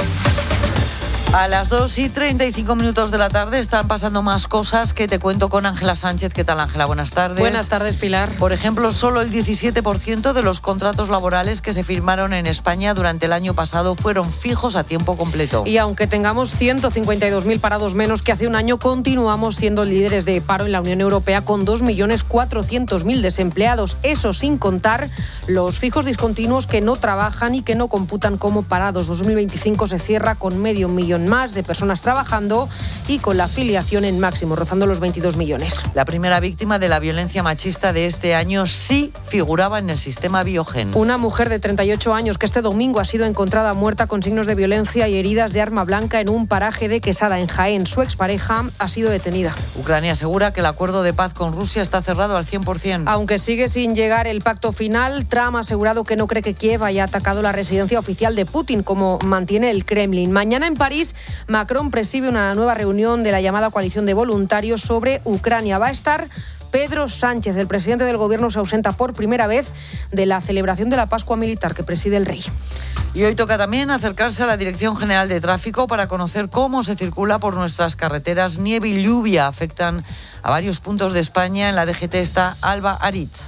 A las dos y treinta y cinco minutos de la tarde están pasando más cosas que te cuento con Ángela Sánchez. ¿Qué tal, Ángela? Buenas tardes. Buenas tardes, Pilar. Por ejemplo, solo el diecisiete por ciento de los contratos laborales que se firmaron en España durante el año pasado fueron fijos a tiempo completo. Y aunque tengamos ciento cincuenta y dos mil parados menos que hace un año, continuamos siendo líderes de paro en la Unión Europea con dos millones cuatrocientos mil desempleados. Eso sin contar los fijos discontinuos que no trabajan y que no computan como parados. dos mil veinticinco se cierra con medio millón más de personas trabajando y con la afiliación en máximo, rozando los veintidós millones. La primera víctima de la violencia machista de este año sí figuraba en el sistema Biogen. Una mujer de treinta y ocho años que este domingo ha sido encontrada muerta con signos de violencia y heridas de arma blanca en un paraje de Quesada, en Jaén. Su expareja ha sido detenida. Ucrania asegura que el acuerdo de paz con Rusia está cerrado al cien por ciento. Aunque sigue sin llegar el pacto final, Trump ha asegurado que no cree que Kiev haya atacado la residencia oficial de Putin, como mantiene el Kremlin. Mañana en París, Macron preside una nueva reunión de la llamada coalición de voluntarios sobre Ucrania. Va a estar Pedro Sánchez, el presidente del gobierno, se ausenta por primera vez de la celebración de la Pascua Militar que preside el rey. Y hoy toca también acercarse a la Dirección General de Tráfico para conocer cómo se circula por nuestras carreteras. Nieve y lluvia afectan a varios puntos de España. En la D G T está Alba Aritz.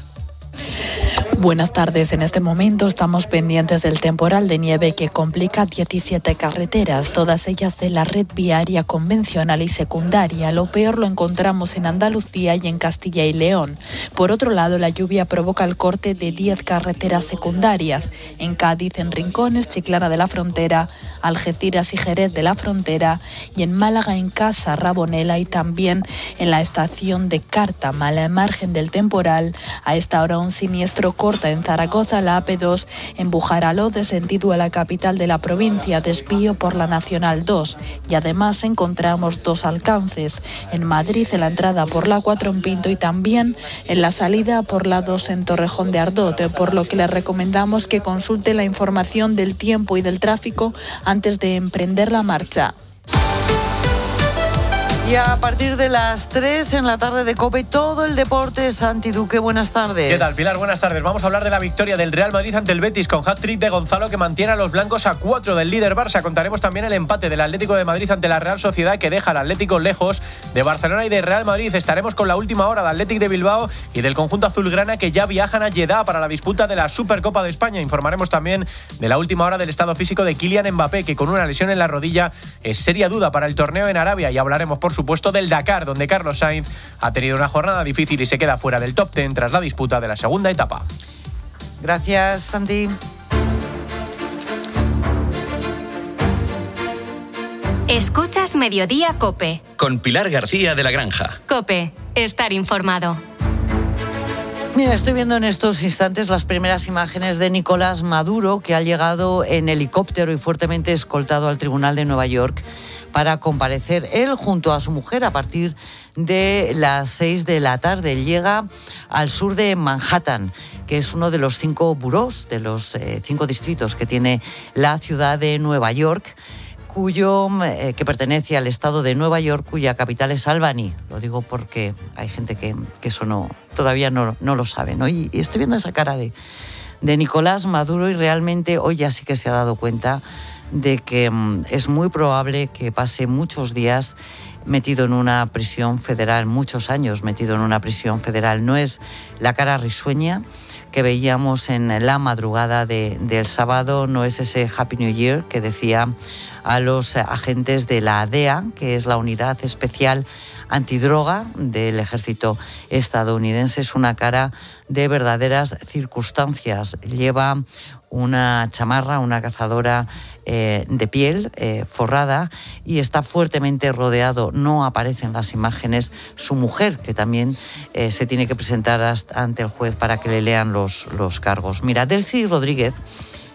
Buenas tardes. En este momento estamos pendientes del temporal de nieve que complica diecisiete carreteras, todas ellas de la red viaria convencional y secundaria. Lo peor lo encontramos en Andalucía y en Castilla y León. Por otro lado, la lluvia provoca el corte de diez carreteras secundarias. En Cádiz, en Rincones, Chiclana de la Frontera, Algeciras y Jerez de la Frontera, y en Málaga, en Casa, Rabonela, y también en la estación de Cártama, a la margen del temporal. A esta hora un siniestro corta en Zaragoza la A P dos, en Bujaraló de sentido a la capital de la provincia, desvío por la Nacional dos, y además encontramos dos alcances, en Madrid en la entrada por la cuatro en Pinto y también en la salida por la dos en Torrejón de Ardote, por lo que le recomendamos que consulte la información del tiempo y del tráfico antes de emprender la marcha. Y a partir de las tres en la tarde de COPE, todo el deporte. Santi Duque, buenas tardes. ¿Qué tal, Pilar? Buenas tardes. Vamos a hablar de la victoria del Real Madrid ante el Betis con hat-trick de Gonzalo, que mantiene a los blancos a cuatro del líder Barça. Contaremos también el empate del Atlético de Madrid ante la Real Sociedad, que deja al Atlético lejos de Barcelona y de Real Madrid. Estaremos con la última hora de Athletic de Bilbao y del conjunto azulgrana, que ya viajan a Jeddah para la disputa de la Supercopa de España. Informaremos también de la última hora del estado físico de Kylian Mbappé, que con una lesión en la rodilla es seria duda para el torneo en Arabia. Y hablaremos, por supuesto, del Dakar, donde Carlos Sainz ha tenido una jornada difícil y se queda fuera del top diez tras la disputa de la segunda etapa. Gracias, Santi. Escuchas Mediodía COPE. Con Pilar García de la Granja. COPE. Estar informado. Mira, estoy viendo en estos instantes las primeras imágenes de Nicolás Maduro, que ha llegado en helicóptero y fuertemente escoltado al Tribunal de Nueva York para comparecer él junto a su mujer a partir de las seis de la tarde. Llega al sur de Manhattan, que es uno de los cinco burós, de los eh, cinco distritos que tiene la ciudad de Nueva York, cuyo eh, que pertenece al estado de Nueva York, cuya capital es Albany. Lo digo porque hay gente que, que eso no, todavía no, no lo sabe, ¿no? Y, y estoy viendo esa cara de, de Nicolás Maduro y realmente hoy ya sí que se ha dado cuenta de que um, es muy probable que pase muchos días metido en una prisión federal, muchos años metido en una prisión federal. No es la cara risueña que veíamos en la madrugada de, del sábado, no es ese Happy New Year que decía a los agentes de la D E A, que es la unidad especial antidroga del ejército estadounidense. Es una cara de verdaderas circunstancias. Lleva una chamarra, una cazadora eh, de piel eh, forrada, y está fuertemente rodeado. No aparecen las imágenes su mujer, que también eh, se tiene que presentar hasta ante el juez para que le lean los, los cargos. Mira, Delcy Rodríguez,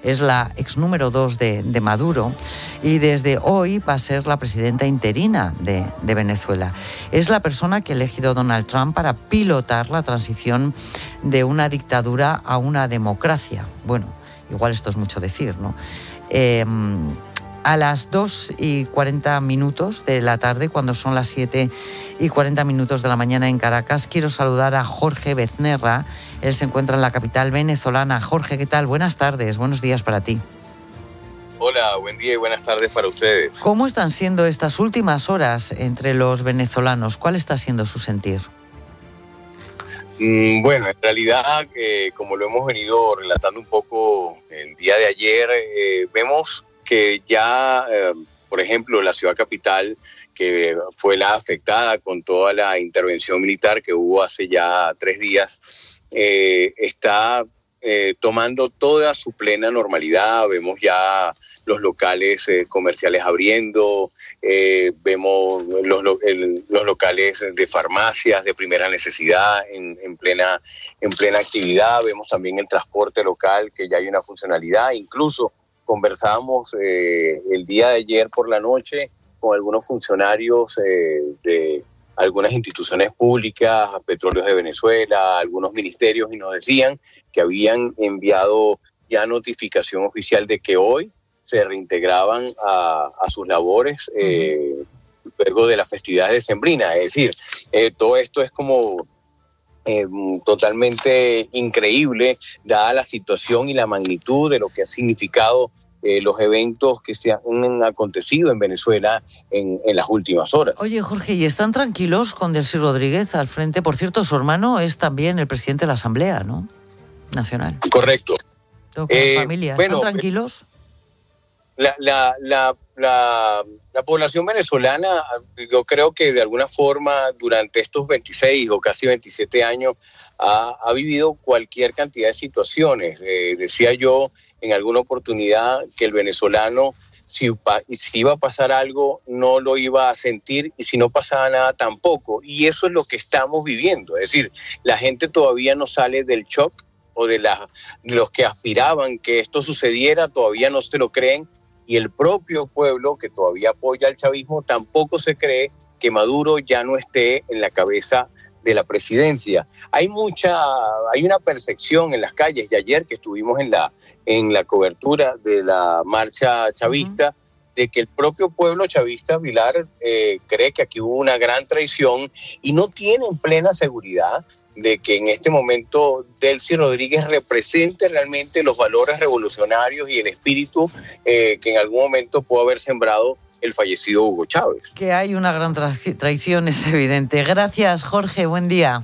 es la ex número dos de, de Maduro y desde hoy va a ser la presidenta interina de, de Venezuela. Es la persona que ha elegido Donald Trump para pilotar la transición de una dictadura a una democracia. Bueno, igual esto es mucho decir, ¿no? Eh, a las dos y cuarenta minutos de la tarde, cuando son las siete y cuarenta minutos de la mañana en Caracas, quiero saludar a Jorge Beznerra. Él se encuentra en la capital venezolana. Jorge, ¿qué tal? Buenas tardes, buenos días para ti. Hola, buen día y buenas tardes para ustedes. ¿Cómo están siendo estas últimas horas entre los venezolanos? ¿Cuál está siendo su sentir? Mm, bueno, en realidad, eh, como lo hemos venido relatando un poco el día de ayer, eh, vemos que ya, eh, por ejemplo, la ciudad capital, que fue la afectada con toda la intervención militar que hubo hace ya tres días, eh, está eh, tomando toda su plena normalidad. Vemos ya los locales eh, comerciales abriendo, eh, vemos los, el, los locales de farmacias de primera necesidad en, en, plena, en plena actividad. Vemos también el transporte local, que ya hay una funcionalidad. Incluso conversábamos eh, el día de ayer por la noche con algunos funcionarios eh, de algunas instituciones públicas, Petróleos de Venezuela, algunos ministerios, y nos decían que habían enviado ya notificación oficial de que hoy se reintegraban a, a sus labores eh, uh-huh. luego de las festividades decembrinas. Es decir, eh, todo esto es como Eh, totalmente increíble, dada la situación y la magnitud de lo que ha significado eh, los eventos que se han acontecido en Venezuela en, en las últimas horas. Oye, Jorge, ¿y están tranquilos con Delcy Rodríguez al frente? Por cierto, su hermano es también el presidente de la Asamblea, ¿no? Nacional. Correcto. ¿Con eh, familia? ¿Están bueno, tranquilos? La, la, la, la, la población venezolana, yo creo que de alguna forma durante estos veintiséis o casi veintisiete años ha, ha vivido cualquier cantidad de situaciones. Eh, decía yo en alguna oportunidad que el venezolano, si, si iba a pasar algo, no lo iba a sentir, y si no pasaba nada tampoco. Y eso es lo que estamos viviendo. Es decir, la gente todavía no sale del shock, o de, la, de los que aspiraban que esto sucediera, todavía no se lo creen. Y el propio pueblo, que todavía apoya al chavismo, tampoco se cree que Maduro ya no esté en la cabeza de la presidencia. Hay mucha, hay una percepción en las calles, y ayer que estuvimos en la, en la cobertura de la marcha chavista, uh-huh. de que el propio pueblo chavista, Pilar, eh, cree que aquí hubo una gran traición y no tienen plena seguridad de que en este momento Delcy Rodríguez represente realmente los valores revolucionarios y el espíritu eh, que en algún momento pudo haber sembrado el fallecido Hugo Chávez. Que hay una gran tra- traición, es evidente. Gracias, Jorge, buen día.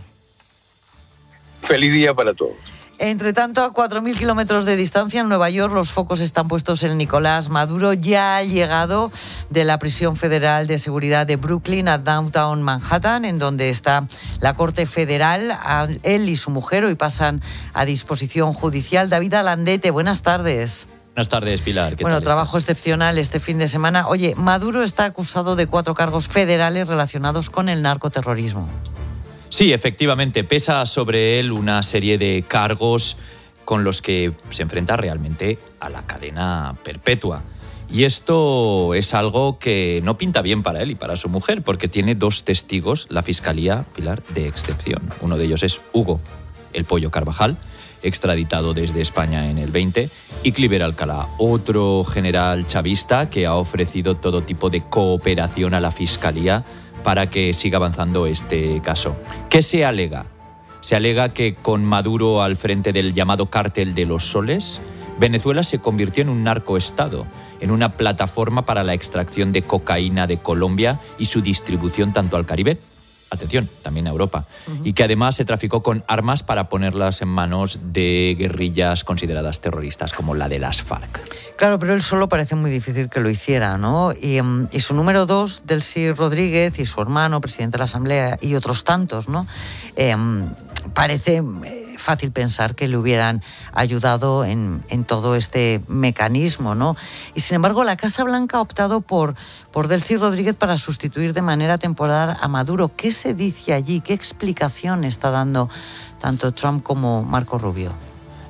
Feliz día para todos. Entre tanto, a cuatro mil kilómetros de distancia en Nueva York, los focos están puestos en Nicolás Maduro. Ya ha llegado de la prisión federal de seguridad de Brooklyn a Downtown Manhattan, en donde está la Corte Federal. A él y su mujer hoy pasan a disposición judicial. David Alandete, buenas tardes. Buenas tardes, Pilar. ¿Qué bueno, tal trabajo estás? excepcional este fin de semana. Oye, Maduro está acusado de cuatro cargos federales relacionados con el narcoterrorismo. Sí, efectivamente, pesa sobre él una serie de cargos con los que se enfrenta realmente a la cadena perpetua. Y esto es algo que no pinta bien para él y para su mujer, porque tiene dos testigos, la Fiscalía, Pilar, de excepción. Uno de ellos es Hugo, el Pollo Carvajal, extraditado desde España en el veinte, y Cliver Alcalá, otro general chavista que ha ofrecido todo tipo de cooperación a la Fiscalía para que siga avanzando este caso. ¿Qué se alega? Se alega que con Maduro al frente del llamado Cártel de los Soles, Venezuela se convirtió en un narcoestado, en una plataforma para la extracción de cocaína de Colombia y su distribución tanto al Caribe, atención, también a Europa, uh-huh. y que además se traficó con armas para ponerlas en manos de guerrillas consideradas terroristas como la de las FARC. Claro, pero él solo parece muy difícil que lo hiciera, ¿no? Y, y su número dos, Delcy Rodríguez, y su hermano, presidente de la Asamblea, y otros tantos, ¿no? Eh, parece fácil pensar que le hubieran ayudado en, en todo este mecanismo, ¿no? Y sin embargo, la Casa Blanca ha optado por, por Delcy Rodríguez para sustituir de manera temporal a Maduro. ¿Qué se dice allí? ¿Qué explicación está dando tanto Trump como Marco Rubio?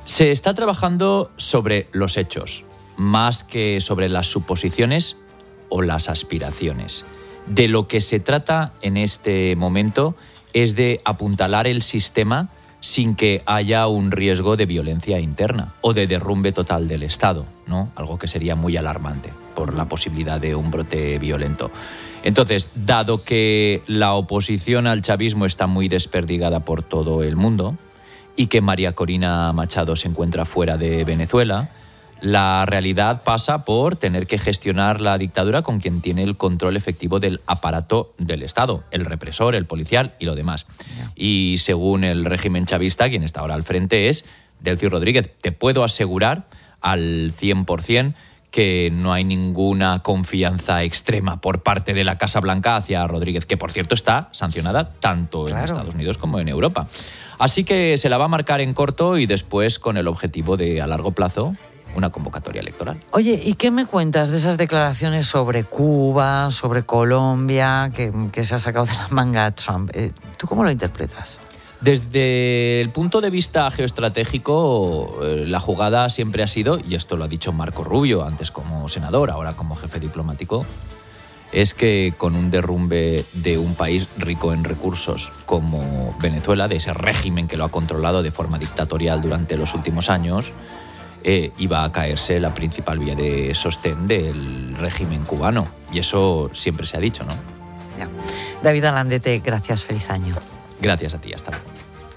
Se está trabajando sobre los hechos, más que sobre las suposiciones o las aspiraciones. De lo que se trata en este momento es de apuntalar el sistema sin que haya un riesgo de violencia interna o de derrumbe total del Estado, ¿no? Algo que sería muy alarmante por la posibilidad de un brote violento. Entonces, dado que la oposición al chavismo está muy desperdigada por todo el mundo y que María Corina Machado se encuentra fuera de Venezuela, la realidad pasa por tener que gestionar la dictadura con quien tiene el control efectivo del aparato del Estado, el represor, el policial y lo demás. Y según el régimen chavista, quien está ahora al frente es Delcy Rodríguez. Te puedo asegurar al cien por ciento que no hay ninguna confianza extrema por parte de la Casa Blanca hacia Rodríguez, que por cierto está sancionada tanto claro. en Estados Unidos como en Europa. Así que se la va a marcar en corto y después con el objetivo de, a largo plazo, una convocatoria electoral. Oye, ¿y qué me cuentas de esas declaraciones sobre Cuba, sobre Colombia, que, que se ha sacado de la manga Trump? Eh, ¿Tú cómo lo interpretas? Desde el punto de vista geoestratégico, eh, la jugada siempre ha sido, y esto lo ha dicho Marco Rubio, antes como senador, ahora como jefe diplomático, es que con un derrumbe de un país rico en recursos como Venezuela, de ese régimen que lo ha controlado de forma dictatorial durante los últimos años, Eh, iba a caerse la principal vía de sostén del régimen cubano. Y eso siempre se ha dicho, ¿no? Ya. David Alandete, gracias, feliz año. Gracias a ti, hasta luego.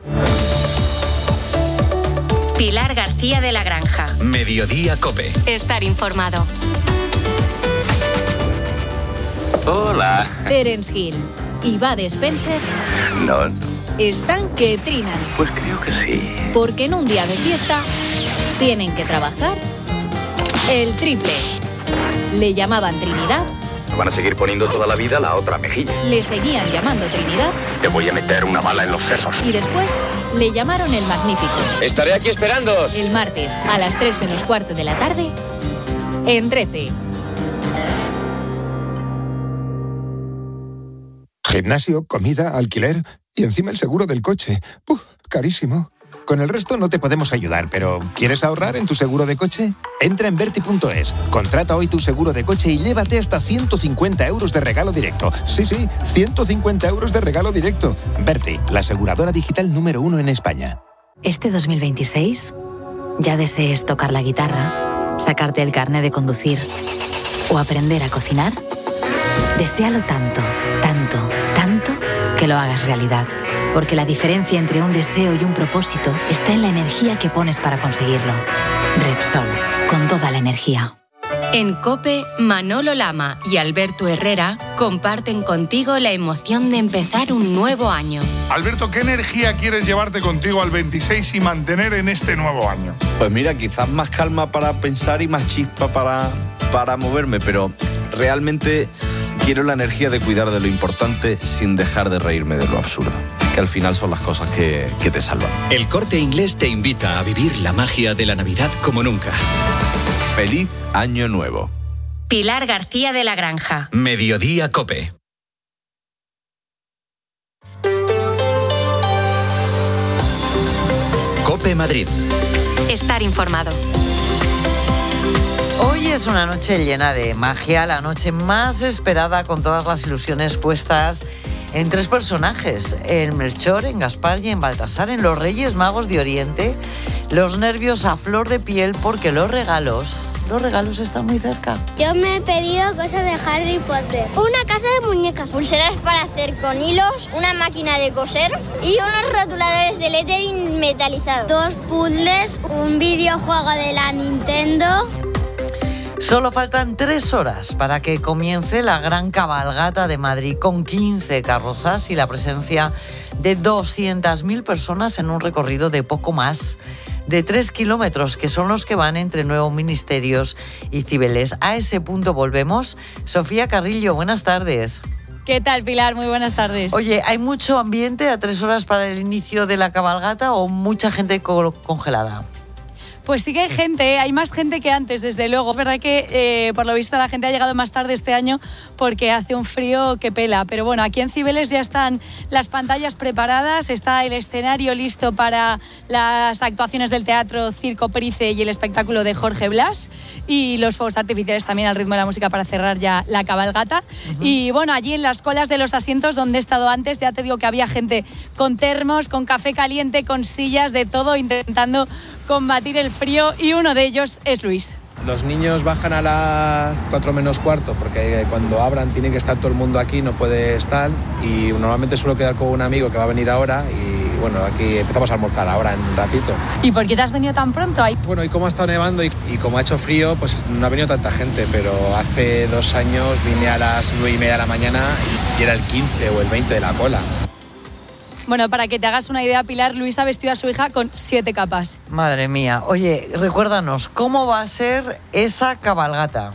Pilar García de la Granja. Mediodía COPE. Estar informado. Hola. Terence Hill y Bud Spencer. No, no. Están que trinan. Pues creo que sí. Porque en un día de fiesta tienen que trabajar el triple. Le llamaban Trinidad. Van a seguir poniendo toda la vida la otra mejilla. Le seguían llamando Trinidad. Te voy a meter una bala en los sesos. Y después le llamaron el Magnífico. Estaré aquí esperando. El martes a las tres menos cuarto de la tarde en trece. Gimnasio, comida, alquiler y encima el seguro del coche. ¡Uf! Carísimo. Con el resto no te podemos ayudar, pero ¿quieres ahorrar en tu seguro de coche? Entra en Berti punto es, contrata hoy tu seguro de coche y llévate hasta ciento cincuenta euros de regalo directo. Sí, sí, ciento cincuenta euros de regalo directo. Berti, la aseguradora digital número uno en España. Este dos mil veintiséis, ya desees tocar la guitarra, sacarte el carnet de conducir o aprender a cocinar. Deséalo tanto, tanto, tanto que lo hagas realidad. Porque la diferencia entre un deseo y un propósito está en la energía que pones para conseguirlo. Repsol, con toda la energía. En COPE, Manolo Lama y Alberto Herrera comparten contigo la emoción de empezar un nuevo año. Alberto, ¿qué energía quieres llevarte contigo al veintiséis y mantener en este nuevo año? Pues mira, quizás más calma para pensar y más chispa para, para moverme, pero realmente quiero la energía de cuidar de lo importante sin dejar de reírme de lo absurdo, que al final son las cosas que, que te salvan. El Corte Inglés te invita a vivir la magia de la Navidad como nunca. ¡Feliz Año Nuevo! Pilar García de la Granja. Mediodía COPE. COPE Madrid. Estar informado. Hoy es una noche llena de magia, la noche más esperada, con todas las ilusiones puestas en tres personajes, en Melchor, en Gaspar y en Baltasar, en los Reyes Magos de Oriente. Los nervios a flor de piel porque los regalos, los regalos están muy cerca. Yo me he pedido cosas de Harry Potter. Una casa de muñecas, pulseras para hacer con hilos, una máquina de coser y unos rotuladores de lettering metalizado. Dos puzzles, un videojuego de la Nintendo. Solo faltan tres horas para que comience la gran cabalgata de Madrid con quince carrozas y la presencia de doscientas mil personas en un recorrido de poco más de tres kilómetros, que son los que van entre Nuevos Ministerios y Cibeles. A ese punto volvemos. Sofía Carrillo, buenas tardes. ¿Qué tal, Pilar? Muy buenas tardes. Oye, ¿hay mucho ambiente a tres horas para el inicio de la cabalgata o mucha gente co- congelada? Pues sí que hay gente, hay más gente que antes, desde luego. Es verdad que eh, por lo visto la gente ha llegado más tarde este año porque hace un frío que pela. Pero bueno, aquí en Cibeles ya están las pantallas preparadas, está el escenario listo para las actuaciones del teatro Circo Price y el espectáculo de Jorge Blas, y los fuegos artificiales también al ritmo de la música para cerrar ya la cabalgata. Uh-huh. Y bueno, allí en las colas de los asientos donde he estado antes, ya te digo que había gente con termos, con café caliente, con sillas, de todo, intentando combatir el frío, y uno de ellos es Luis. Los niños bajan a las cuatro menos cuarto porque cuando abran tiene que estar todo el mundo aquí, no puede estar, y normalmente suelo quedar con un amigo que va a venir ahora y bueno, aquí empezamos a almorzar ahora en un ratito. ¿Y por qué te has venido tan pronto ahí? Bueno, y como ha estado nevando y, y como ha hecho frío, pues no ha venido tanta gente, pero hace dos años vine a las nueve y media de la mañana y era el quince o el veinte de la cola. Bueno, para que te hagas una idea, Pilar, Luis ha vestido a su hija con siete capas. Madre mía. Oye, recuérdanos, ¿cómo va a ser esa cabalgata?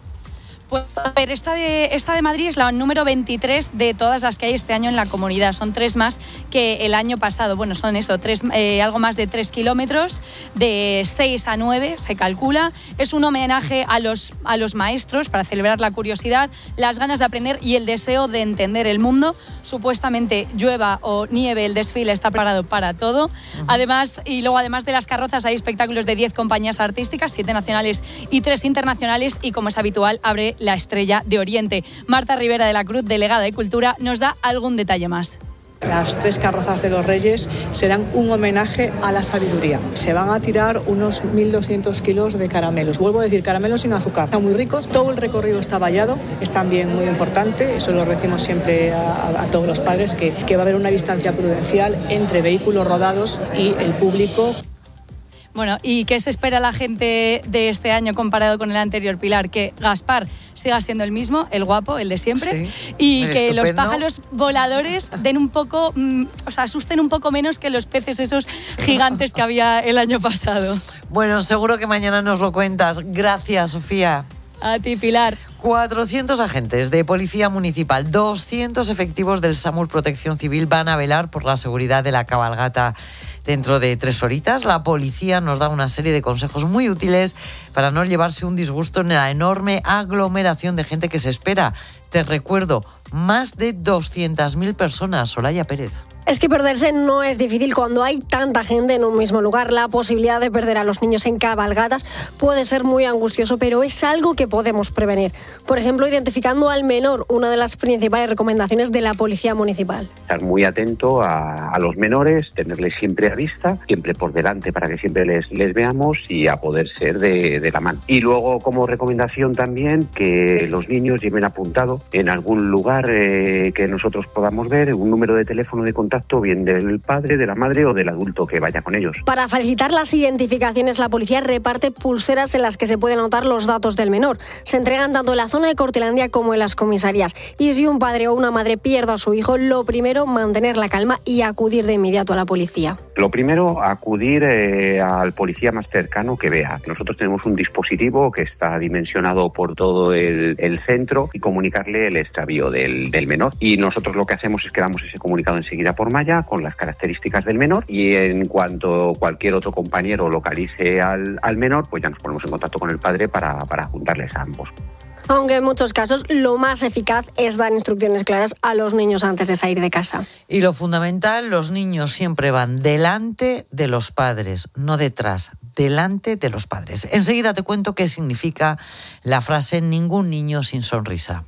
Pues, a ver, esta de, esta de Madrid es la número veintitrés de todas las que hay este año en la comunidad. Son tres más que el año pasado. Bueno, son eso, tres, eh, algo más de tres kilómetros, de seis a nueve se calcula. Es un homenaje a los, a los maestros para celebrar la curiosidad, las ganas de aprender y el deseo de entender el mundo. Supuestamente llueva o nieve, el desfile está preparado para todo. Uh-huh. Además, y luego además de las carrozas hay espectáculos de diez compañías artísticas, siete nacionales y tres internacionales, y como es habitual, abre la Estrella de Oriente. Marta Rivera de la Cruz, delegada de Cultura, nos da algún detalle más. Las tres carrozas de los Reyes serán un homenaje a la sabiduría. Se van a tirar unos mil doscientos kilos de caramelos. Vuelvo a decir, caramelos sin azúcar. Están muy ricos. Todo el recorrido está vallado. Es también muy importante. Eso lo decimos siempre a, a todos los padres, que, que va a haber una distancia prudencial entre vehículos rodados y el público. Bueno, ¿y qué se espera la gente de este año comparado con el anterior, Pilar? Que Gaspar siga siendo el mismo, el guapo, el de siempre, sí, y que estupendo. Los pájaros voladores den un poco, mmm, o sea, asusten un poco menos que los peces esos gigantes que había el año pasado. Bueno, seguro que mañana nos lo cuentas. Gracias, Sofía. A ti, Pilar. cuatrocientos agentes de Policía Municipal, doscientos efectivos del SAMUR Protección Civil van a velar por la seguridad de la cabalgata. Dentro de tres horitas, la policía nos da una serie de consejos muy útiles para no llevarse un disgusto en la enorme aglomeración de gente que se espera. Te recuerdo, más de doscientas mil personas. Soraya Pérez. Es que perderse no es difícil cuando hay tanta gente en un mismo lugar. La posibilidad de perder a los niños en cabalgatas puede ser muy angustioso, pero es algo que podemos prevenir. Por ejemplo, identificando al menor, una de las principales recomendaciones de la Policía Municipal. Estar muy atento a, a los menores, tenerles siempre a vista, siempre por delante para que siempre les, les veamos y a poder ser de, de la mano. Y luego, como recomendación también, que los niños lleven apuntado en algún lugar eh, que nosotros podamos ver, un número de teléfono de contacto, bien del padre, de la madre o del adulto que vaya con ellos. Para facilitar las identificaciones, la policía reparte pulseras en las que se pueden anotar los datos del menor. Se entregan tanto en la zona de Cortilandia como en las comisarías. Y si un padre o una madre pierde a su hijo, lo primero, mantener la calma y acudir de inmediato a la policía. Lo primero, acudir eh, al policía más cercano que vea. Nosotros tenemos un dispositivo que está dimensionado por todo el, el centro y comunicarle el extravío del, del menor. Y nosotros lo que hacemos es que damos ese comunicado enseguida por malla con las características del menor, y en cuanto cualquier otro compañero localice al, al menor, pues ya nos ponemos en contacto con el padre para, para juntarles a ambos. Aunque en muchos casos lo más eficaz es dar instrucciones claras a los niños antes de salir de casa. Y lo fundamental, los niños siempre van delante de los padres, no detrás, delante de los padres. Enseguida te cuento qué significa la frase ningún niño sin sonrisa.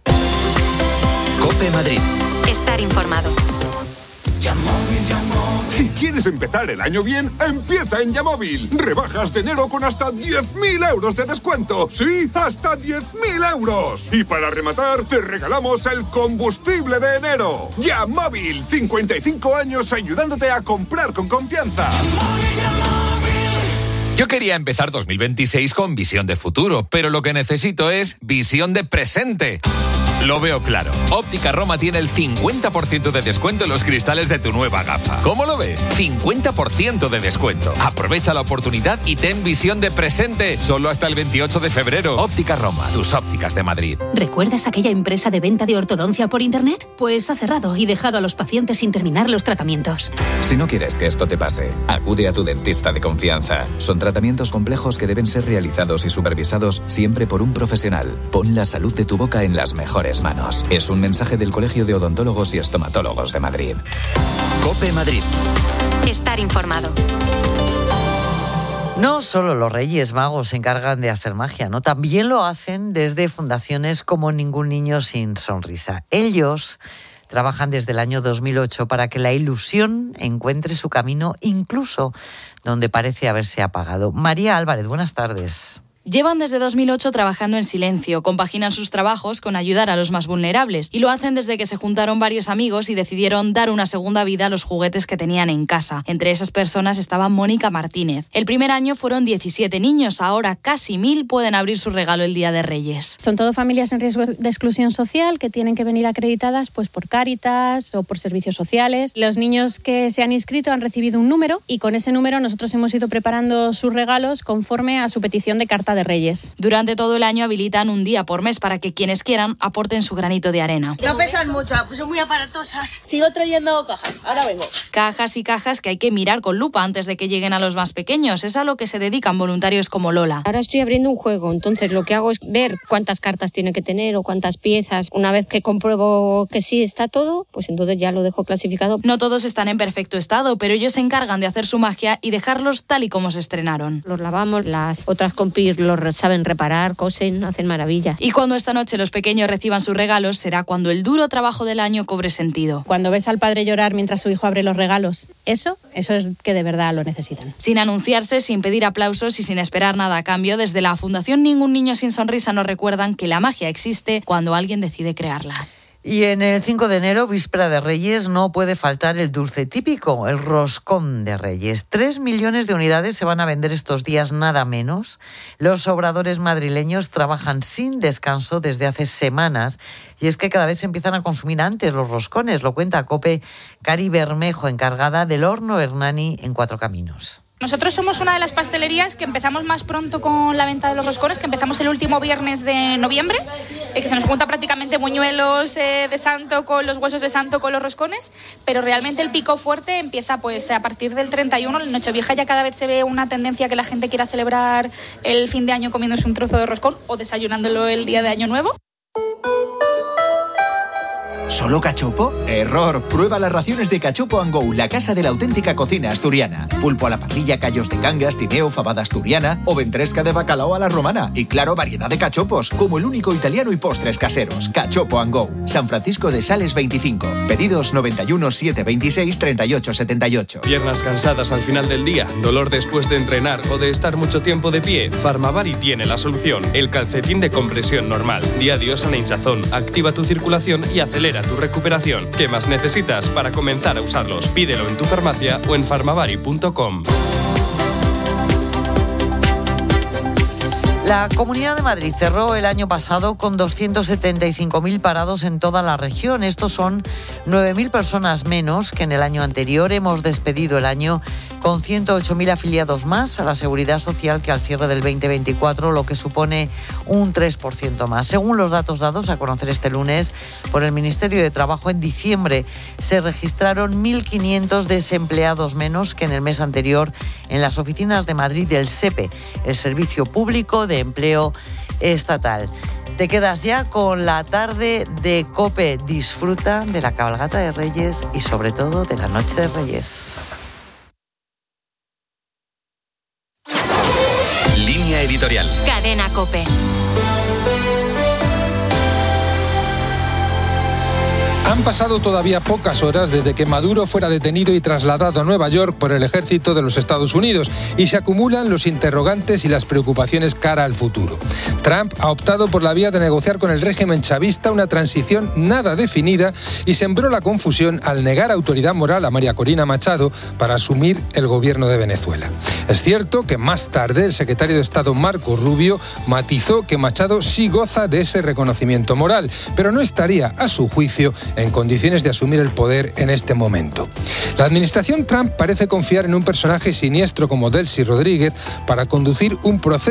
COPE Madrid. Estar informado. Si quieres empezar el año bien, empieza en Yamóvil. Rebajas de enero con hasta diez mil euros de descuento. Sí, hasta diez mil euros. Y para rematar, te regalamos el combustible de enero. Yamóvil, cincuenta y cinco años ayudándote a comprar con confianza. Yo quería empezar dos mil veintiséis con visión de futuro, pero lo que necesito es visión de presente. Lo veo claro. Óptica Roma tiene el cincuenta por ciento de descuento en los cristales de tu nueva gafa. ¿Cómo lo ves? cincuenta por ciento de descuento. Aprovecha la oportunidad y ten visión de presente. Solo hasta el veintiocho de febrero. Óptica Roma, tus ópticas de Madrid. ¿Recuerdas aquella empresa de venta de ortodoncia por internet? Pues ha cerrado y dejado a los pacientes sin terminar los tratamientos. Si no quieres que esto te pase, acude a tu dentista de confianza. Son tratamientos complejos que deben ser realizados y supervisados siempre por un profesional. Pon la salud de tu boca en las mejores manos. Es un mensaje del Colegio de Odontólogos y Estomatólogos de Madrid. COPE Madrid. Estar informado. No solo los Reyes Magos se encargan de hacer magia, ¿no? También lo hacen desde fundaciones como Ningún Niño Sin Sonrisa. Ellos trabajan desde el año dos mil ocho para que la ilusión encuentre su camino incluso donde parece haberse apagado. María Álvarez, buenas tardes. Llevan desde dos mil ocho trabajando en silencio, compaginan sus trabajos con ayudar a los más vulnerables y lo hacen desde que se juntaron varios amigos y decidieron dar una segunda vida a los juguetes que tenían en casa. Entre esas personas estaba Mónica Martínez. El primer año fueron diecisiete niños, ahora casi mil pueden abrir su regalo el Día de Reyes. Son todo familias en riesgo de exclusión social que tienen que venir acreditadas pues por Cáritas o por servicios sociales. Los niños que se han inscrito han recibido un número y con ese número nosotros hemos ido preparando sus regalos conforme a su petición de carta de Reyes. Durante todo el año habilitan un día por mes para que quienes quieran aporten su granito de arena. No pesan mucho, pues son muy aparatosas. Sigo trayendo cajas, ahora vengo. Cajas y cajas que hay que mirar con lupa antes de que lleguen a los más pequeños. Es a lo que se dedican voluntarios como Lola. Ahora estoy abriendo un juego, entonces lo que hago es ver cuántas cartas tiene que tener o cuántas piezas. Una vez que compruebo que sí está todo, pues entonces ya lo dejo clasificado. No todos están en perfecto estado, pero ellos se encargan de hacer su magia y dejarlos tal y como se estrenaron. Los lavamos, las otras compis los saben reparar, cosen, hacen maravillas. Y cuando esta noche los pequeños reciban sus regalos, será cuando el duro trabajo del año cobre sentido. Cuando ves al padre llorar mientras su hijo abre los regalos, eso, eso es que de verdad lo necesitan. Sin anunciarse, sin pedir aplausos y sin esperar nada a cambio, desde la Fundación Ningún Niño Sin Sonrisa nos recuerdan que la magia existe cuando alguien decide crearla. Y en el cinco de enero, víspera de Reyes, no puede faltar el dulce típico, el roscón de Reyes. Tres millones de unidades se van a vender estos días, nada menos. Los obradores madrileños trabajan sin descanso desde hace semanas y es que cada vez se empiezan a consumir antes los roscones. Lo cuenta COPE Cari Bermejo, encargada del horno Hernani en Cuatro Caminos. Nosotros somos una de las pastelerías que empezamos más pronto con la venta de los roscones, que empezamos el último viernes de noviembre, eh, que se nos junta prácticamente buñuelos eh, de santo con los huesos de santo con los roscones, pero realmente el pico fuerte empieza pues a partir del treinta y uno, en Nochevieja ya cada vez se ve una tendencia que la gente quiera celebrar el fin de año comiéndose un trozo de roscón o desayunándolo el día de Año Nuevo. ¿Solo cachopo? Error. Prueba las raciones de Cachopo and Go, la casa de la auténtica cocina asturiana. Pulpo a la parrilla, callos de cangas, tineo, fabada asturiana o ventresca de bacalao a la romana. Y claro, variedad de cachopos, como el único italiano y postres caseros. Cachopo and Go. San Francisco de Sales veinticinco. Pedidos noventa y uno, setecientos veintiséis, treinta y ocho setenta y ocho. Piernas cansadas al final del día, dolor después de entrenar o de estar mucho tiempo de pie. Farmavari tiene la solución. El calcetín de compresión normal. Di adiós a la hinchazón, activa tu circulación y acelera tu recuperación. ¿Qué más necesitas para comenzar a usarlos? Pídelo en tu farmacia o en farmavari punto com. La Comunidad de Madrid cerró el año pasado con doscientos setenta y cinco mil parados en toda la región. Estos son nueve mil personas menos que en el año anterior. Hemos despedido el año con ciento ocho mil afiliados más a la Seguridad Social que al cierre del veinte veinticuatro, lo que supone un tres por ciento más. Según los datos dados a conocer este lunes por el Ministerio de Trabajo, en diciembre se registraron mil quinientos desempleados menos que en el mes anterior en las oficinas de Madrid del SEPE, el Servicio Público de Empleo Estatal. Te quedas ya con la tarde de COPE. Disfruta de la cabalgata de Reyes y sobre todo de la noche de Reyes. Línea editorial. Cadena COPE. Han pasado todavía pocas horas desde que Maduro fuera detenido y trasladado a Nueva York por el ejército de los Estados Unidos y se acumulan los interrogantes y las preocupaciones cara al futuro. Trump ha optado por la vía de negociar con el régimen chavista una transición nada definida y sembró la confusión al negar autoridad moral a María Corina Machado para asumir el gobierno de Venezuela. Es cierto que más tarde el secretario de Estado Marco Rubio matizó que Machado sí goza de ese reconocimiento moral, pero no estaría, a su juicio, en condiciones de asumir el poder en este momento. La administración Trump parece confiar en un personaje siniestro como Delcy Rodríguez para conducir un proceso